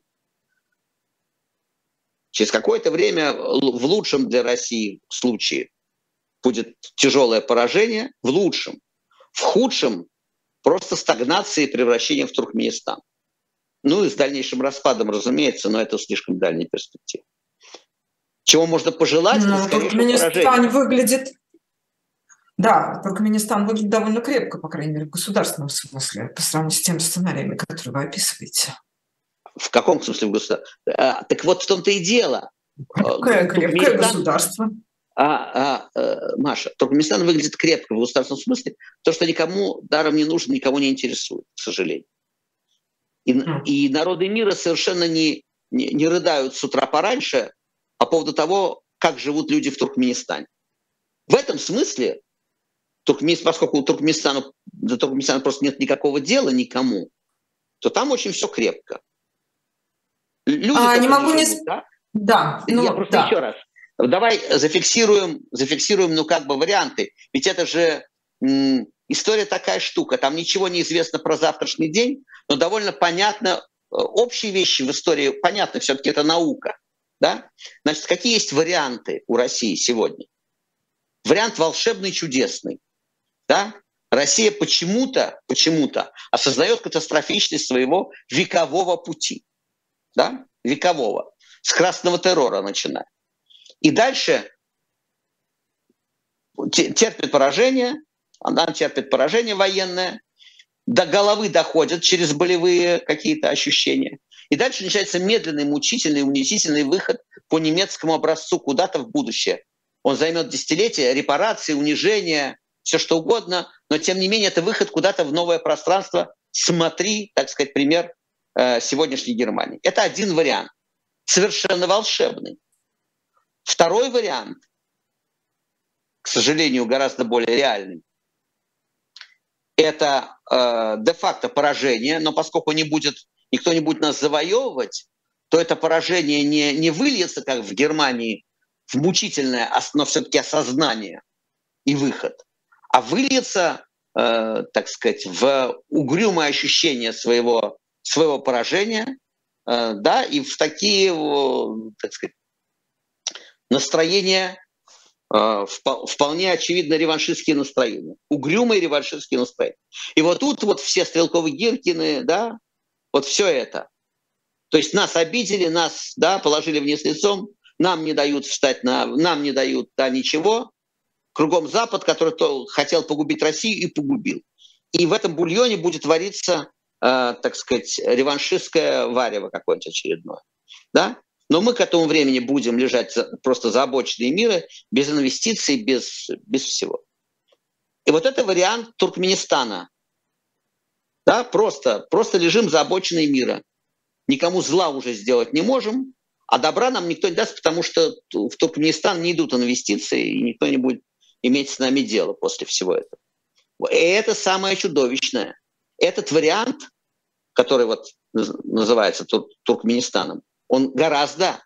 Через какое-то время в лучшем для России случае будет тяжелое поражение, в лучшем. В худшем просто стагнация и превращение в Туркменистан. Ну и с дальнейшим распадом, разумеется, но это слишком дальняя перспектива. Чего можно пожелать? Туркменистан выглядит... Да, Туркменистан выглядит довольно крепко, по крайней мере, в государственном смысле, по сравнению с теми сценариями, которые вы описываете. В каком смысле в государстве? Так вот в том-то и дело. Крепкое государство. Маша, Туркменистан выглядит крепко в государственном смысле, то, что никому даром не нужно, никого не интересует, к сожалению. И народы мира совершенно не рыдают с утра пораньше по поводу того, как живут люди в Туркменистане. В этом смысле, поскольку у Туркменистана, до Туркменистана просто нет никакого дела никому, то там очень все крепко. Люди не могу живут, не... да? Да, Я просто еще раз. Давай зафиксируем, варианты. Ведь это же история такая штука. Там ничего не известно про завтрашний день, но довольно понятно, общие вещи в истории понятны, все-таки это наука. Да? Значит, какие есть варианты у России сегодня? Вариант волшебный, чудесный. Да? Россия почему-то осознает катастрофичность своего векового пути. Да? Векового. С красного террора начиная. И дальше терпит поражение, она терпит поражение военное, до головы доходят через болевые какие-то ощущения. И дальше начинается медленный, мучительный, унизительный выход по немецкому образцу куда-то в будущее. Он займет десятилетия, репарации, унижения, все что угодно, но тем не менее это выход куда-то в новое пространство. Смотри, так сказать, пример сегодняшней Германии. Это один вариант, совершенно волшебный. Второй вариант, к сожалению, гораздо более реальный, это де-факто поражение, но поскольку никто не будет нас завоевывать, то это поражение не выльется, как в Германии, в мучительное, но все-таки осознание и выход, а выльется, так сказать, в угрюмое ощущение своего поражения, да, и в такие, так сказать, настроения, вполне очевидно реваншистские настроения, угрюмые реваншистские настроения. И вот тут вот все Стрелковы-Гиркины, да, вот все это. То есть нас обидели, нас, да, положили вниз лицом, нам не дают встать, нам не дают, да, ничего. Кругом Запад, который хотел погубить Россию и погубил. И в этом бульоне будет вариться, так сказать, реваншистское варево какое-нибудь очередное, да. Но мы к этому времени будем лежать просто за обочиной мира, без инвестиций, без всего. И вот это вариант Туркменистана. Да, просто лежим за обочиной мира. Никому зла уже сделать не можем, а добра нам никто не даст, потому что в Туркменистан не идут инвестиции, и никто не будет иметь с нами дело после всего этого. И это самое чудовищное. Этот вариант, который вот называется Туркменистаном, он гораздо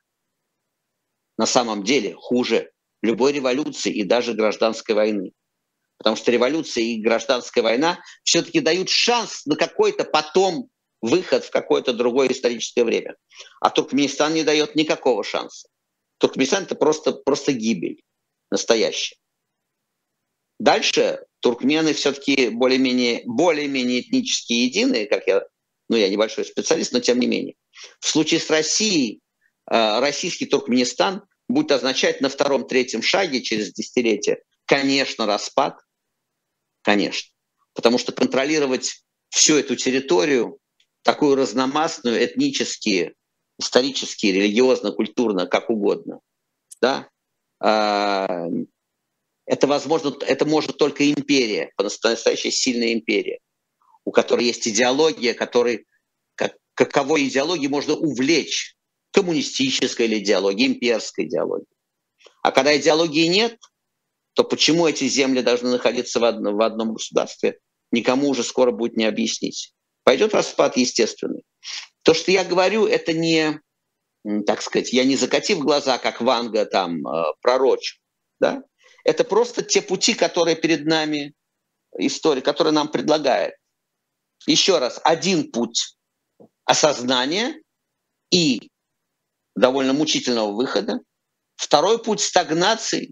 на самом деле хуже любой революции и даже гражданской войны. Потому что революция и гражданская война все-таки дают шанс на какой-то потом выход в какое-то другое историческое время. А Туркменистан не дает никакого шанса. Туркменистан — это просто гибель настоящая. Дальше туркмены все-таки более-менее этнически единые, как я небольшой специалист, но тем не менее. В случае с Россией, российский Туркменистан будет означать на втором-третьем шаге через десятилетие, конечно, распад, конечно. Потому что контролировать всю эту территорию, такую разномастную, этнически, исторически, религиозно, культурно, как угодно, да, это возможно, это может только империя, по-настоящему сильная империя, у которой есть идеология, каковой идеологии можно увлечь, коммунистической или идеологии, имперской идеологии. А когда идеологии нет, то почему эти земли должны находиться в одном государстве, никому уже скоро будет не объяснить. Пойдет распад естественный. То, что я говорю, это не, так сказать, я не закатив глаза, как Ванга там пророчу, да? Это просто те пути, которые перед нами, история, которая нам предлагает. Еще раз, один путь осознания и довольно мучительного выхода. Второй путь стагнации.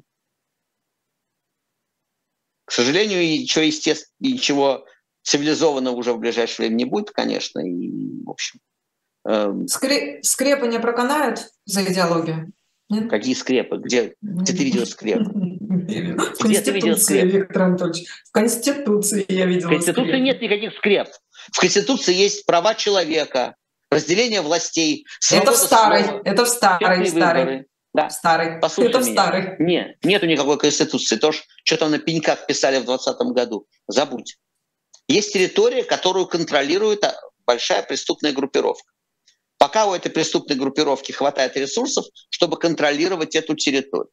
К сожалению, ничего цивилизованного уже в ближайшее время не будет, конечно. И, в общем, скрепы не проканают за идеологию? Нет? Какие скрепы? Где ты видел скрепы? В Конституции, Виктор Анатольевич. В Конституции я видела. В Конституции нет никаких скреп. В Конституции есть права человека, разделение властей. Это в старой. Да. Старый. Послушай Это меня. старый. Нет, нету никакой конституции. То, что там на пеньках писали в 2020 году, забудь. Есть территория, которую контролирует большая преступная группировка. Пока у этой преступной группировки хватает ресурсов, чтобы контролировать эту территорию.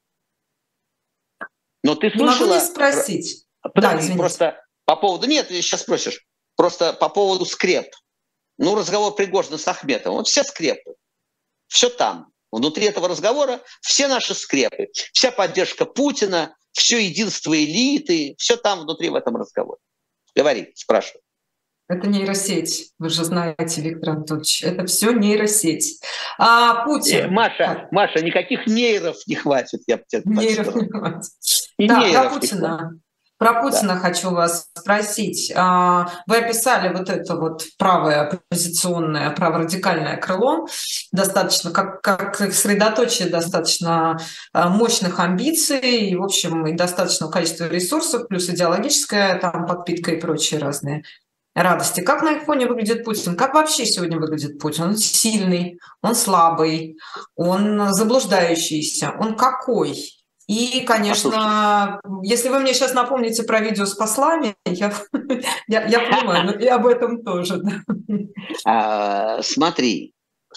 Но ты Не могу не слышала... спросить. Да, Подожди, извините. просто по поводу... Нет, ты сейчас спросишь. Просто по поводу скреп. Ну, разговор Пригожина с Ахметовым. Вот все скрепы. Все там. Внутри этого разговора все наши скрепы. Вся поддержка Путина, все единство элиты. Все там внутри в этом разговоре. Говори, спрашивай. Это нейросеть. Вы же знаете, Виктор Анатольевич. Это все нейросеть. Путин. Маша, никаких нейров не хватит, я бы тебе так Нейров сказал. не хватит. И Да, про нейров не хватит. Путина. Про Путина хочу вас спросить. Вы описали вот это вот правое оппозиционное, праворадикальное крыло, достаточно, как средоточие достаточно мощных амбиций, и, в общем, и достаточного количества ресурсов, плюс идеологическая там подпитка и прочие разные радости. Как на их фоне выглядит Путин? Как вообще сегодня выглядит Путин? Он сильный, он слабый, он заблуждающийся, он какой? И, конечно, если вы мне сейчас напомните про видео с послами, я понимаю, но и об этом тоже. Смотри.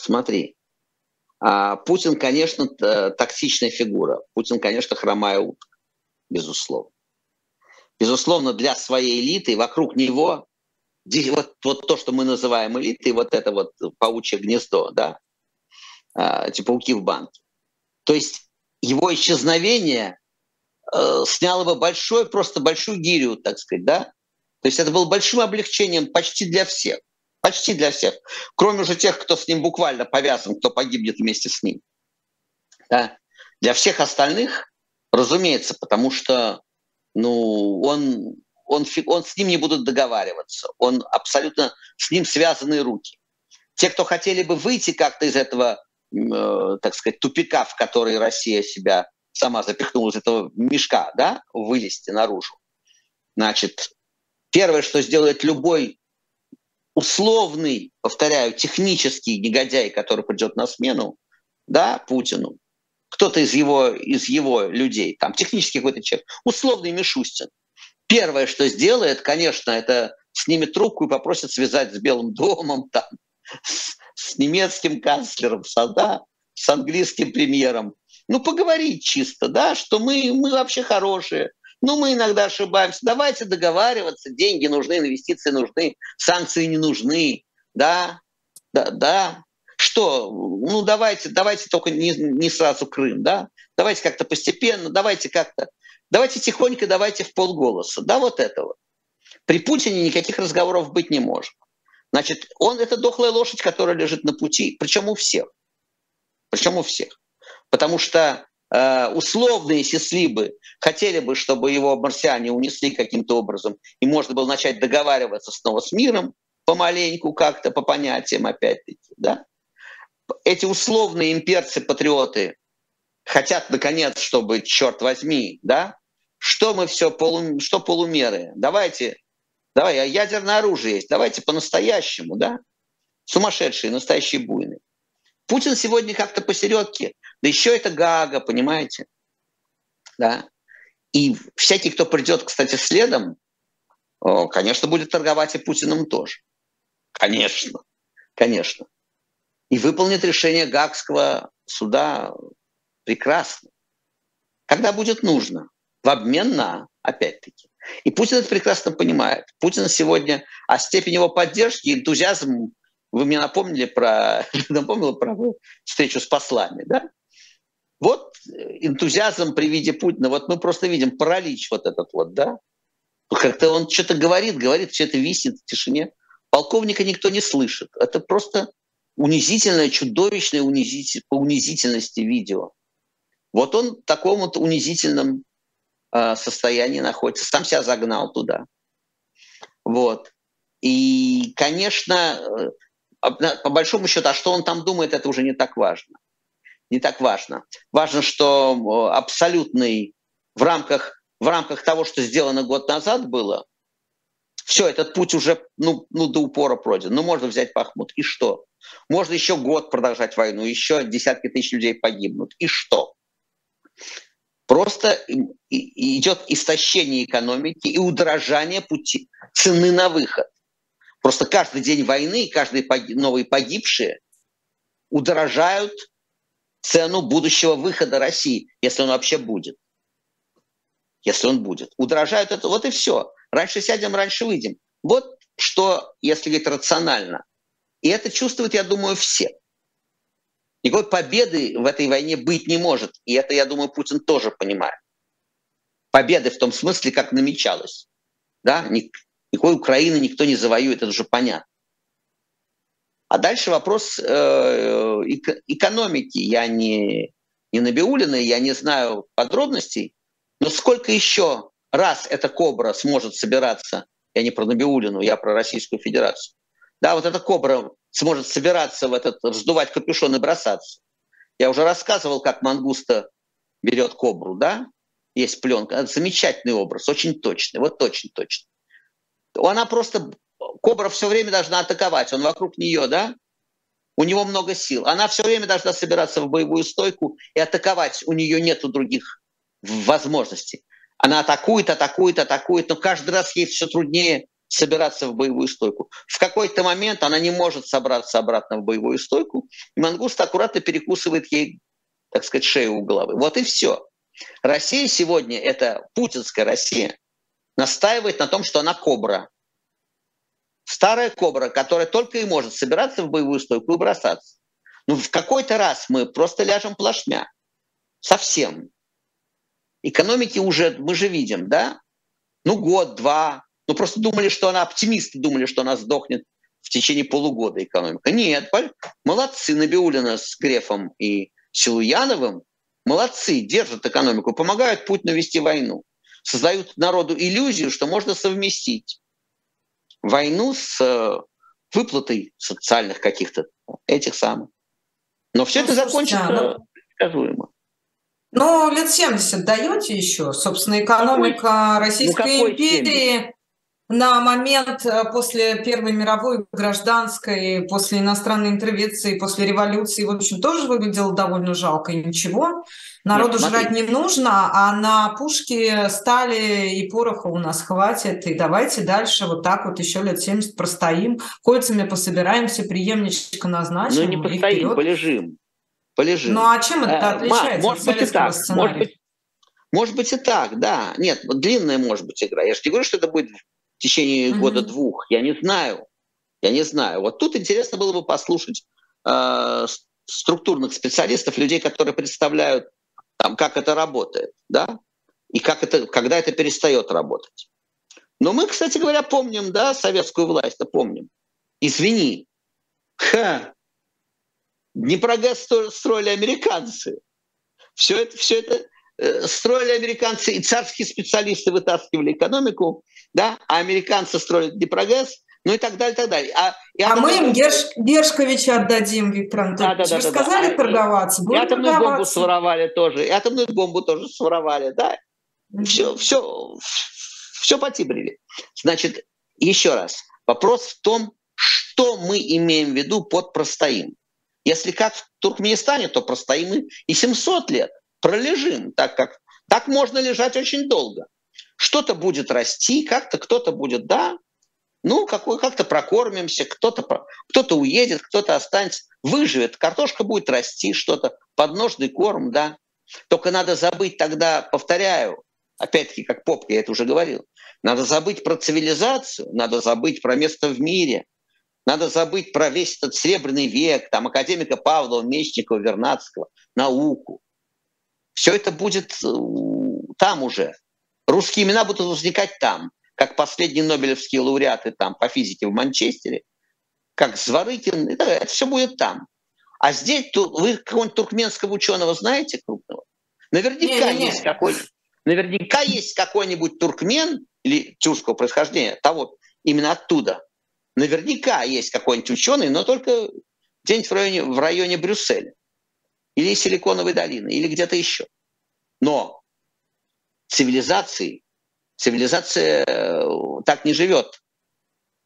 Путин, конечно, токсичная фигура. Путин, конечно, хромая утка, безусловно. Безусловно, для своей элиты вокруг него вот то, что мы называем элитой, вот это вот паучье гнездо, да, эти пауки в банке. То есть его исчезновение сняло бы просто большую гирю, так сказать, да. То есть это было большим облегчением почти для всех. Почти для всех. Кроме уже тех, кто с ним буквально повязан, кто погибнет вместе с ним. Да. Для всех остальных, разумеется, потому что он с ним не будут договариваться. Он абсолютно с ним связаны руки. Те, кто хотели бы выйти как-то из этого, так сказать, тупика, в который Россия себя сама запихнула, из этого мешка, да, вылезти наружу. Значит, первое, что сделает любой условный, повторяю, технический негодяй, который придет на смену, да, Путину, кто-то из его людей, там, технический какой-то человек, условный Мишустин, первое, что сделает, конечно, это снимет трубку и попросит связать с Белым домом, там, с немецким канцлером, с английским премьером. Поговорить чисто, да, что мы вообще хорошие, мы иногда ошибаемся, давайте договариваться, деньги нужны, инвестиции нужны, санкции не нужны, да. Что, давайте только не сразу Крым, да, давайте как-то постепенно, давайте тихонько, давайте в полголоса, да, вот этого. При Путине никаких разговоров быть не может. Значит, это дохлая лошадь, которая лежит на пути, причем у всех. Потому что условные сислибы хотели бы, чтобы его марсиане унесли каким-то образом, и можно было начать договариваться снова с миром, помаленьку как-то, по понятиям опять-таки, да. Эти условные имперцы-патриоты хотят, наконец, чтобы, черт возьми, да, что полумеры, давай, ядерное оружие есть, давайте по-настоящему, да, сумасшедшие, настоящие буйные. Путин сегодня как-то посередке, да еще это Гаага, понимаете, да, и всякий, кто придет, кстати, следом, конечно, будет торговать и Путиным тоже, конечно, и выполнит решение Гаагского суда прекрасно, когда будет нужно, в обмен на, опять-таки. И Путин это прекрасно понимает. Путин сегодня, степень его поддержки, энтузиазм, вы мне напомнила про встречу с послами, да? Вот энтузиазм при виде Путина, вот мы просто видим паралич вот этот вот, да? Как-то он что-то говорит, все это висит в тишине. Полковника никто не слышит. Это просто унизительное, чудовищное по унизительности видео. Вот он в таком вот унизительном состоянии находится, сам себя загнал туда. Вот. И, конечно, по большому счету, что он там думает, это уже не так важно. Важно, что абсолютный в рамках того, что сделано год назад было, Все, этот путь уже до упора пройден. Ну, можно взять Бахмут. И что? Можно еще год продолжать войну, еще десятки тысяч людей погибнут. И что? Просто идет истощение экономики и удорожание пути, цены на выход. Просто каждый день войны, каждые новые погибшие удорожают цену будущего выхода России, если он вообще будет. Если он будет. Удорожают это, вот и все. Раньше сядем, раньше выйдем. Вот что, если говорить рационально. И это чувствуют, я думаю, все. Никакой победы в этой войне быть не может. И это, я думаю, Путин тоже понимает. Победы в том смысле, как намечалось. Да? Никакой Украины никто не завоюет, это уже понятно. А дальше вопрос экономики. Я не Набиуллина, я не знаю подробностей, но сколько еще раз эта кобра сможет собираться, я не про Набиуллину, я про Российскую Федерацию, да, вот эта кобра сможет собираться в этот, вздувать капюшон и бросаться. Я уже рассказывал, как мангуста берет кобру, да, есть пленка, это замечательный образ, очень точный, вот очень точный. Она просто, кобра все время должна атаковать, он вокруг нее, да, у него много сил. Она все время должна собираться в боевую стойку и атаковать, у нее нету других возможностей. Она атакует, но каждый раз ей все труднее собираться в боевую стойку. В какой-то момент она не может собраться обратно в боевую стойку, и мангуст аккуратно перекусывает ей, так сказать, шею у головы. Вот и все. Россия сегодня, это путинская Россия, настаивает на том, что она кобра. Старая кобра, которая только и может собираться в боевую стойку и бросаться. Ну, в какой-то раз мы просто ляжем плашмя. Совсем. Экономики уже, мы же видим, да? Ну, год-два. Ну, просто думали, что она, оптимисты думали, что она сдохнет в течение полугода экономика. Нет, молодцы, Набиуллина с Грефом и Силуяновым, молодцы, держат экономику, помогают Путину вести войну. Создают народу иллюзию, что можно совместить войну с выплатой социальных каких-то этих самых. Но все это закончится предсказуемо. Ну, лет 70 даете еще. Собственно, экономика Российской империи на момент после Первой мировой, гражданской, после иностранной интервенции, после революции, в общем, тоже выглядела довольно жалко. И ничего. Народу жрать не нужно, а на пушки стали и пороха у нас хватит. И давайте дальше вот так вот еще лет 70 простоим, кольцами пособираемся, преемничка назначим. Ну, не постоим, полежим. Ну, а чем это отличается от советского сценария? Может быть и так, да. Нет, длинная может быть игра. Я же не говорю, что это будет в течение года-двух. Я не знаю. Вот тут интересно было бы послушать структурных специалистов, людей, которые представляют, там, как это работает, да, и когда это перестает работать. Но мы, кстати говоря, помним, да, советскую власть, помним. Извини. Днепрогэс строили американцы. Все это строили американцы, и царские специалисты вытаскивали экономику, да, а американцы строили Днепрогэс, ну и так далее, так далее. Мы им Гершковича отдадим, Виктор Анатольевич. Вы сказали торговаться, будем атомную торговаться. Бомбу своровали тоже, и атомную бомбу тоже своровали, да. Все потибрили. Значит, еще раз, вопрос в том, что мы имеем в виду под простоим. Если как в Туркменистане, то простоим и 700 лет. Пролежим, так можно лежать очень долго. Что-то будет расти, как-то кто-то будет, да, ну, как-то прокормимся, кто-то уедет, кто-то останется, выживет, картошка будет расти, что-то, подножный корм, да. Только надо забыть тогда, повторяю, опять-таки, как Попка, я это уже говорил, надо забыть про цивилизацию, надо забыть про место в мире, надо забыть про весь этот Серебряный век, там, академика Павлова, Мечникова, Вернадского, науку. Все это будет там уже. Русские имена будут возникать там, как последние нобелевские лауреаты там, по физике в Манчестере, как Зворыкин, это все будет там. А здесь вы какого-нибудь туркменского ученого знаете крупного? Наверняка есть какой-нибудь туркмен или тюркского происхождения, того именно оттуда. Наверняка есть какой-нибудь ученый, но только где-нибудь в районе Брюсселя. Или Силиконовой долины, или где-то еще. Но цивилизация так не живет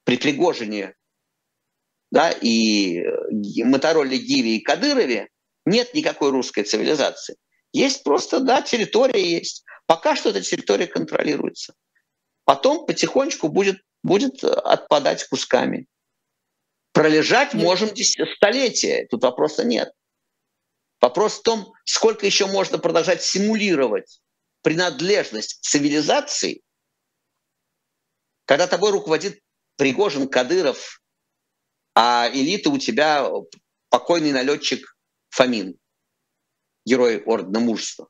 при Пригожине, да, и Мотороле, Гиве и Кадырове нет никакой русской цивилизации. Есть просто, да, территория есть. Пока что эта территория контролируется. Потом потихонечку будет отпадать кусками. Пролежать можем столетия, тут вопроса нет. Вопрос в том, сколько еще можно продолжать симулировать принадлежность цивилизации, когда тобой руководит Пригожин, Кадыров, а элита у тебя покойный налетчик Фомин, герой Ордена Мужества.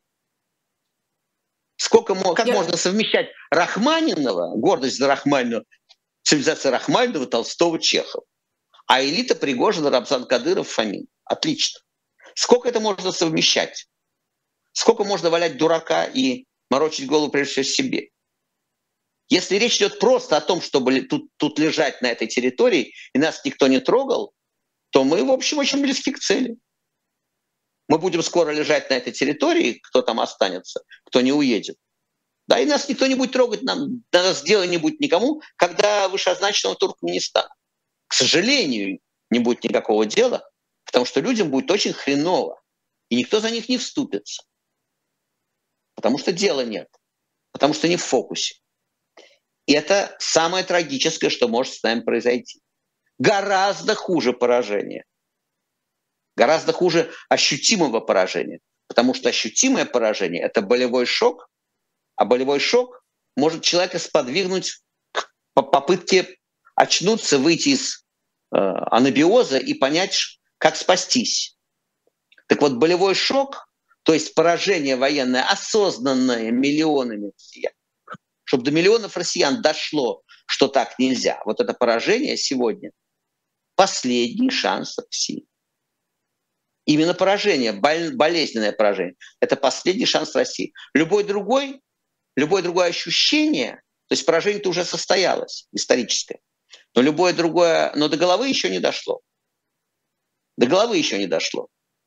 Как можно совмещать Рахманинова, гордость за Рахманинова, цивилизация Рахманинова, Толстого, Чехова, а элита Пригожина, Рамзан Кадыров, Фомин. Отлично. Сколько это можно совмещать? Сколько можно валять дурака и морочить голову прежде всего себе? Если речь идет просто о том, чтобы тут лежать на этой территории, и нас никто не трогал, то мы, в общем, очень близки к цели. Мы будем скоро лежать на этой территории, кто там останется, кто не уедет. Да, и нас никто не будет трогать, нас дела не будет никому, когда вышеозначенного Туркменистана. К сожалению, не будет никакого дела, потому что людям будет очень хреново, и никто за них не вступится. Потому что дела нет, потому что не в фокусе. И это самое трагическое, что может с нами произойти. Гораздо хуже поражения. Гораздо хуже ощутимого поражения. Потому что ощутимое поражение – это болевой шок, а болевой шок может человека сподвигнуть к попытке очнуться, выйти из анабиоза и понять, как спастись. Так вот, болевой шок, то есть поражение военное, осознанное миллионами россиян, чтобы до миллионов россиян дошло, что так нельзя. Вот это поражение сегодня – последний шанс России. Именно поражение, болезненное поражение – это последний шанс России. Любое другое ощущение, то есть поражение-то уже состоялось, историческое, но до головы еще не дошло. До головы еще не дошло.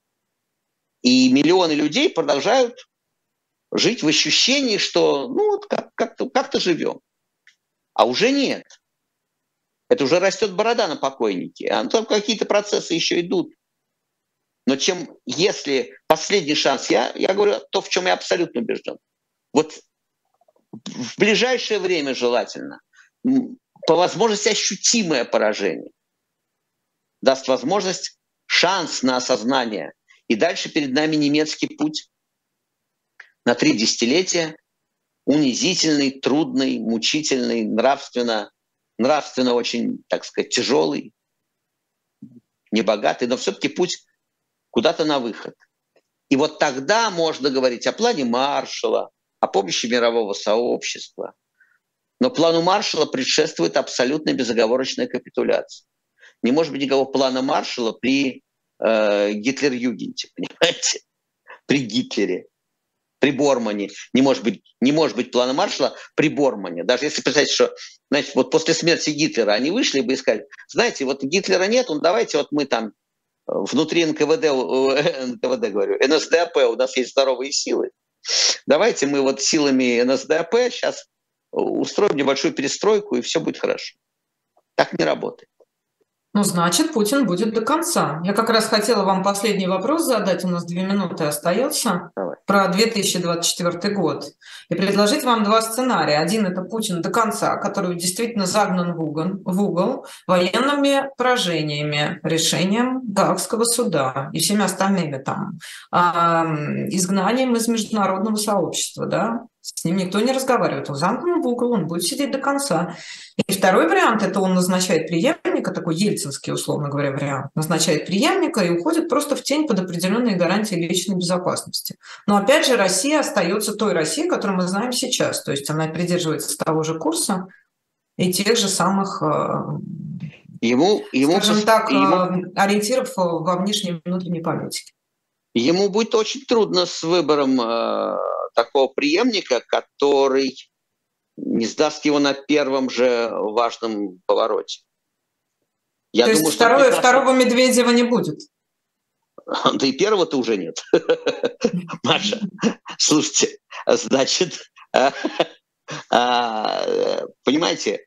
И миллионы людей продолжают жить в ощущении, что как-то живем. А уже нет. Это уже растет борода на покойнике. А там какие-то процессы еще идут. Но если последний шанс, я говорю то, в чем я абсолютно убежден. Вот в ближайшее время желательно, по возможности ощутимое поражение, даст возможность, шанс на осознание. И дальше перед нами немецкий путь на 3 десятилетия, унизительный, трудный, мучительный, нравственно очень, так сказать, тяжелый, небогатый, но все-таки путь куда-то на выход. И вот тогда можно говорить о плане Маршалла, о помощи мирового сообщества. Но плану Маршалла предшествует абсолютно безоговорочная капитуляция. Не может быть никакого плана Маршалла при Гитлер-Югенте, понимаете? При Гитлере, при Бормане. Не может быть плана Маршалла при Бормане. Даже если представить, что, знаете, вот после смерти Гитлера они вышли бы и сказали, знаете, вот Гитлера нет, давайте вот мы там внутри НСДАП у нас есть здоровые силы. Давайте мы вот силами НСДАП сейчас устроим небольшую перестройку, и все будет хорошо. Так не работает. Ну, значит, Путин будет до конца. Я как раз хотела вам последний вопрос задать, у нас 2 минуты остается, про 2024 год. И предложить вам 2 сценария. Один – это Путин до конца, который действительно загнан в угол военными поражениями, решением Гаагского суда и всеми остальными там, изгнанием из международного сообщества, да? С ним никто не разговаривает, он замкнут в угол, он будет сидеть до конца. И второй вариант – это он назначает преемника, такой ельцинский, условно говоря, вариант, назначает преемника и уходит просто в тень под определенные гарантии личной безопасности. Но опять же, Россия остается той Россией, которую мы знаем сейчас, то есть она придерживается того же курса и тех же самых, ориентиров во внешней и внутренней политике. Ему будет очень трудно с выбором такого преемника, который не сдаст его на первом же важном повороте. То есть второго Медведева не будет? Да и первого-то уже нет. Маша, слушайте, значит, понимаете,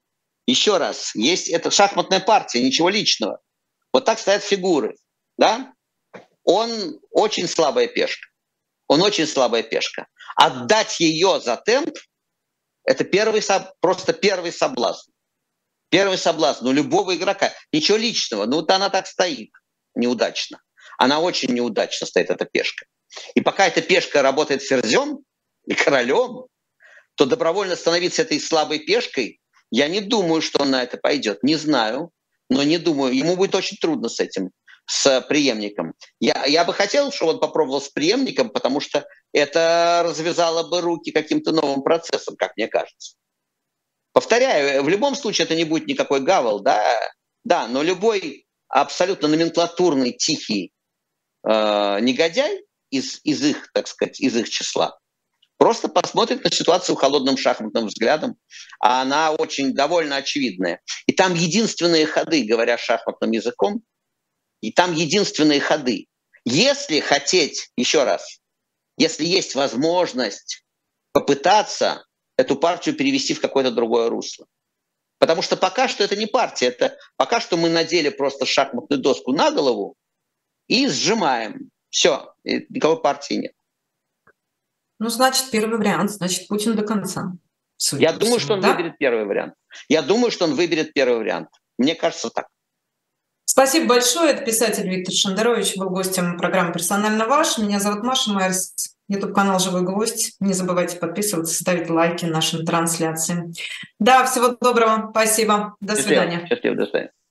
Еще раз, есть это шахматная партия, ничего личного. Вот так стоят фигуры, да? Он очень слабая пешка. Он очень слабая пешка. Отдать ее за темп – это просто первый соблазн. Первый соблазн у любого игрока. Ничего личного. Ну, вот она так стоит неудачно. Она очень неудачно стоит, эта пешка. И пока эта пешка работает ферзем и королем, то добровольно становиться этой слабой пешкой, я не думаю, что он на это пойдет. Не знаю, но не думаю. Ему будет очень трудно с этим, с преемником. Я бы хотел, чтобы он попробовал с преемником, потому что это развязало бы руки каким-то новым процессом, как мне кажется. Повторяю, в любом случае это не будет никакой гавел, да, но любой абсолютно номенклатурный, тихий негодяй из их, так сказать, из их числа просто посмотрит на ситуацию холодным шахматным взглядом, а она очень довольно очевидная. И там единственные ходы, говоря шахматным языком, и там единственные ходы. Если хотеть, еще раз, если есть возможность попытаться эту партию перевести в какое-то другое русло. Потому что пока что это не партия, это пока что мы надели просто шахматную доску на голову и сжимаем. Все, никакой партии нет. Ну, значит, первый вариант, значит, Путин до конца. Я думаю, что он выберет первый вариант. Я думаю, что он выберет первый вариант. Мне кажется так. Спасибо большое. Это писатель Виктор Шендерович был гостем программы «Персонально ваш». Меня зовут Маша Майерс. YouTube-канал «Живой гвоздь». Не забывайте подписываться, ставить лайки нашим трансляциям. Да, всего доброго. Спасибо. До свидания. Счастливо, до свидания.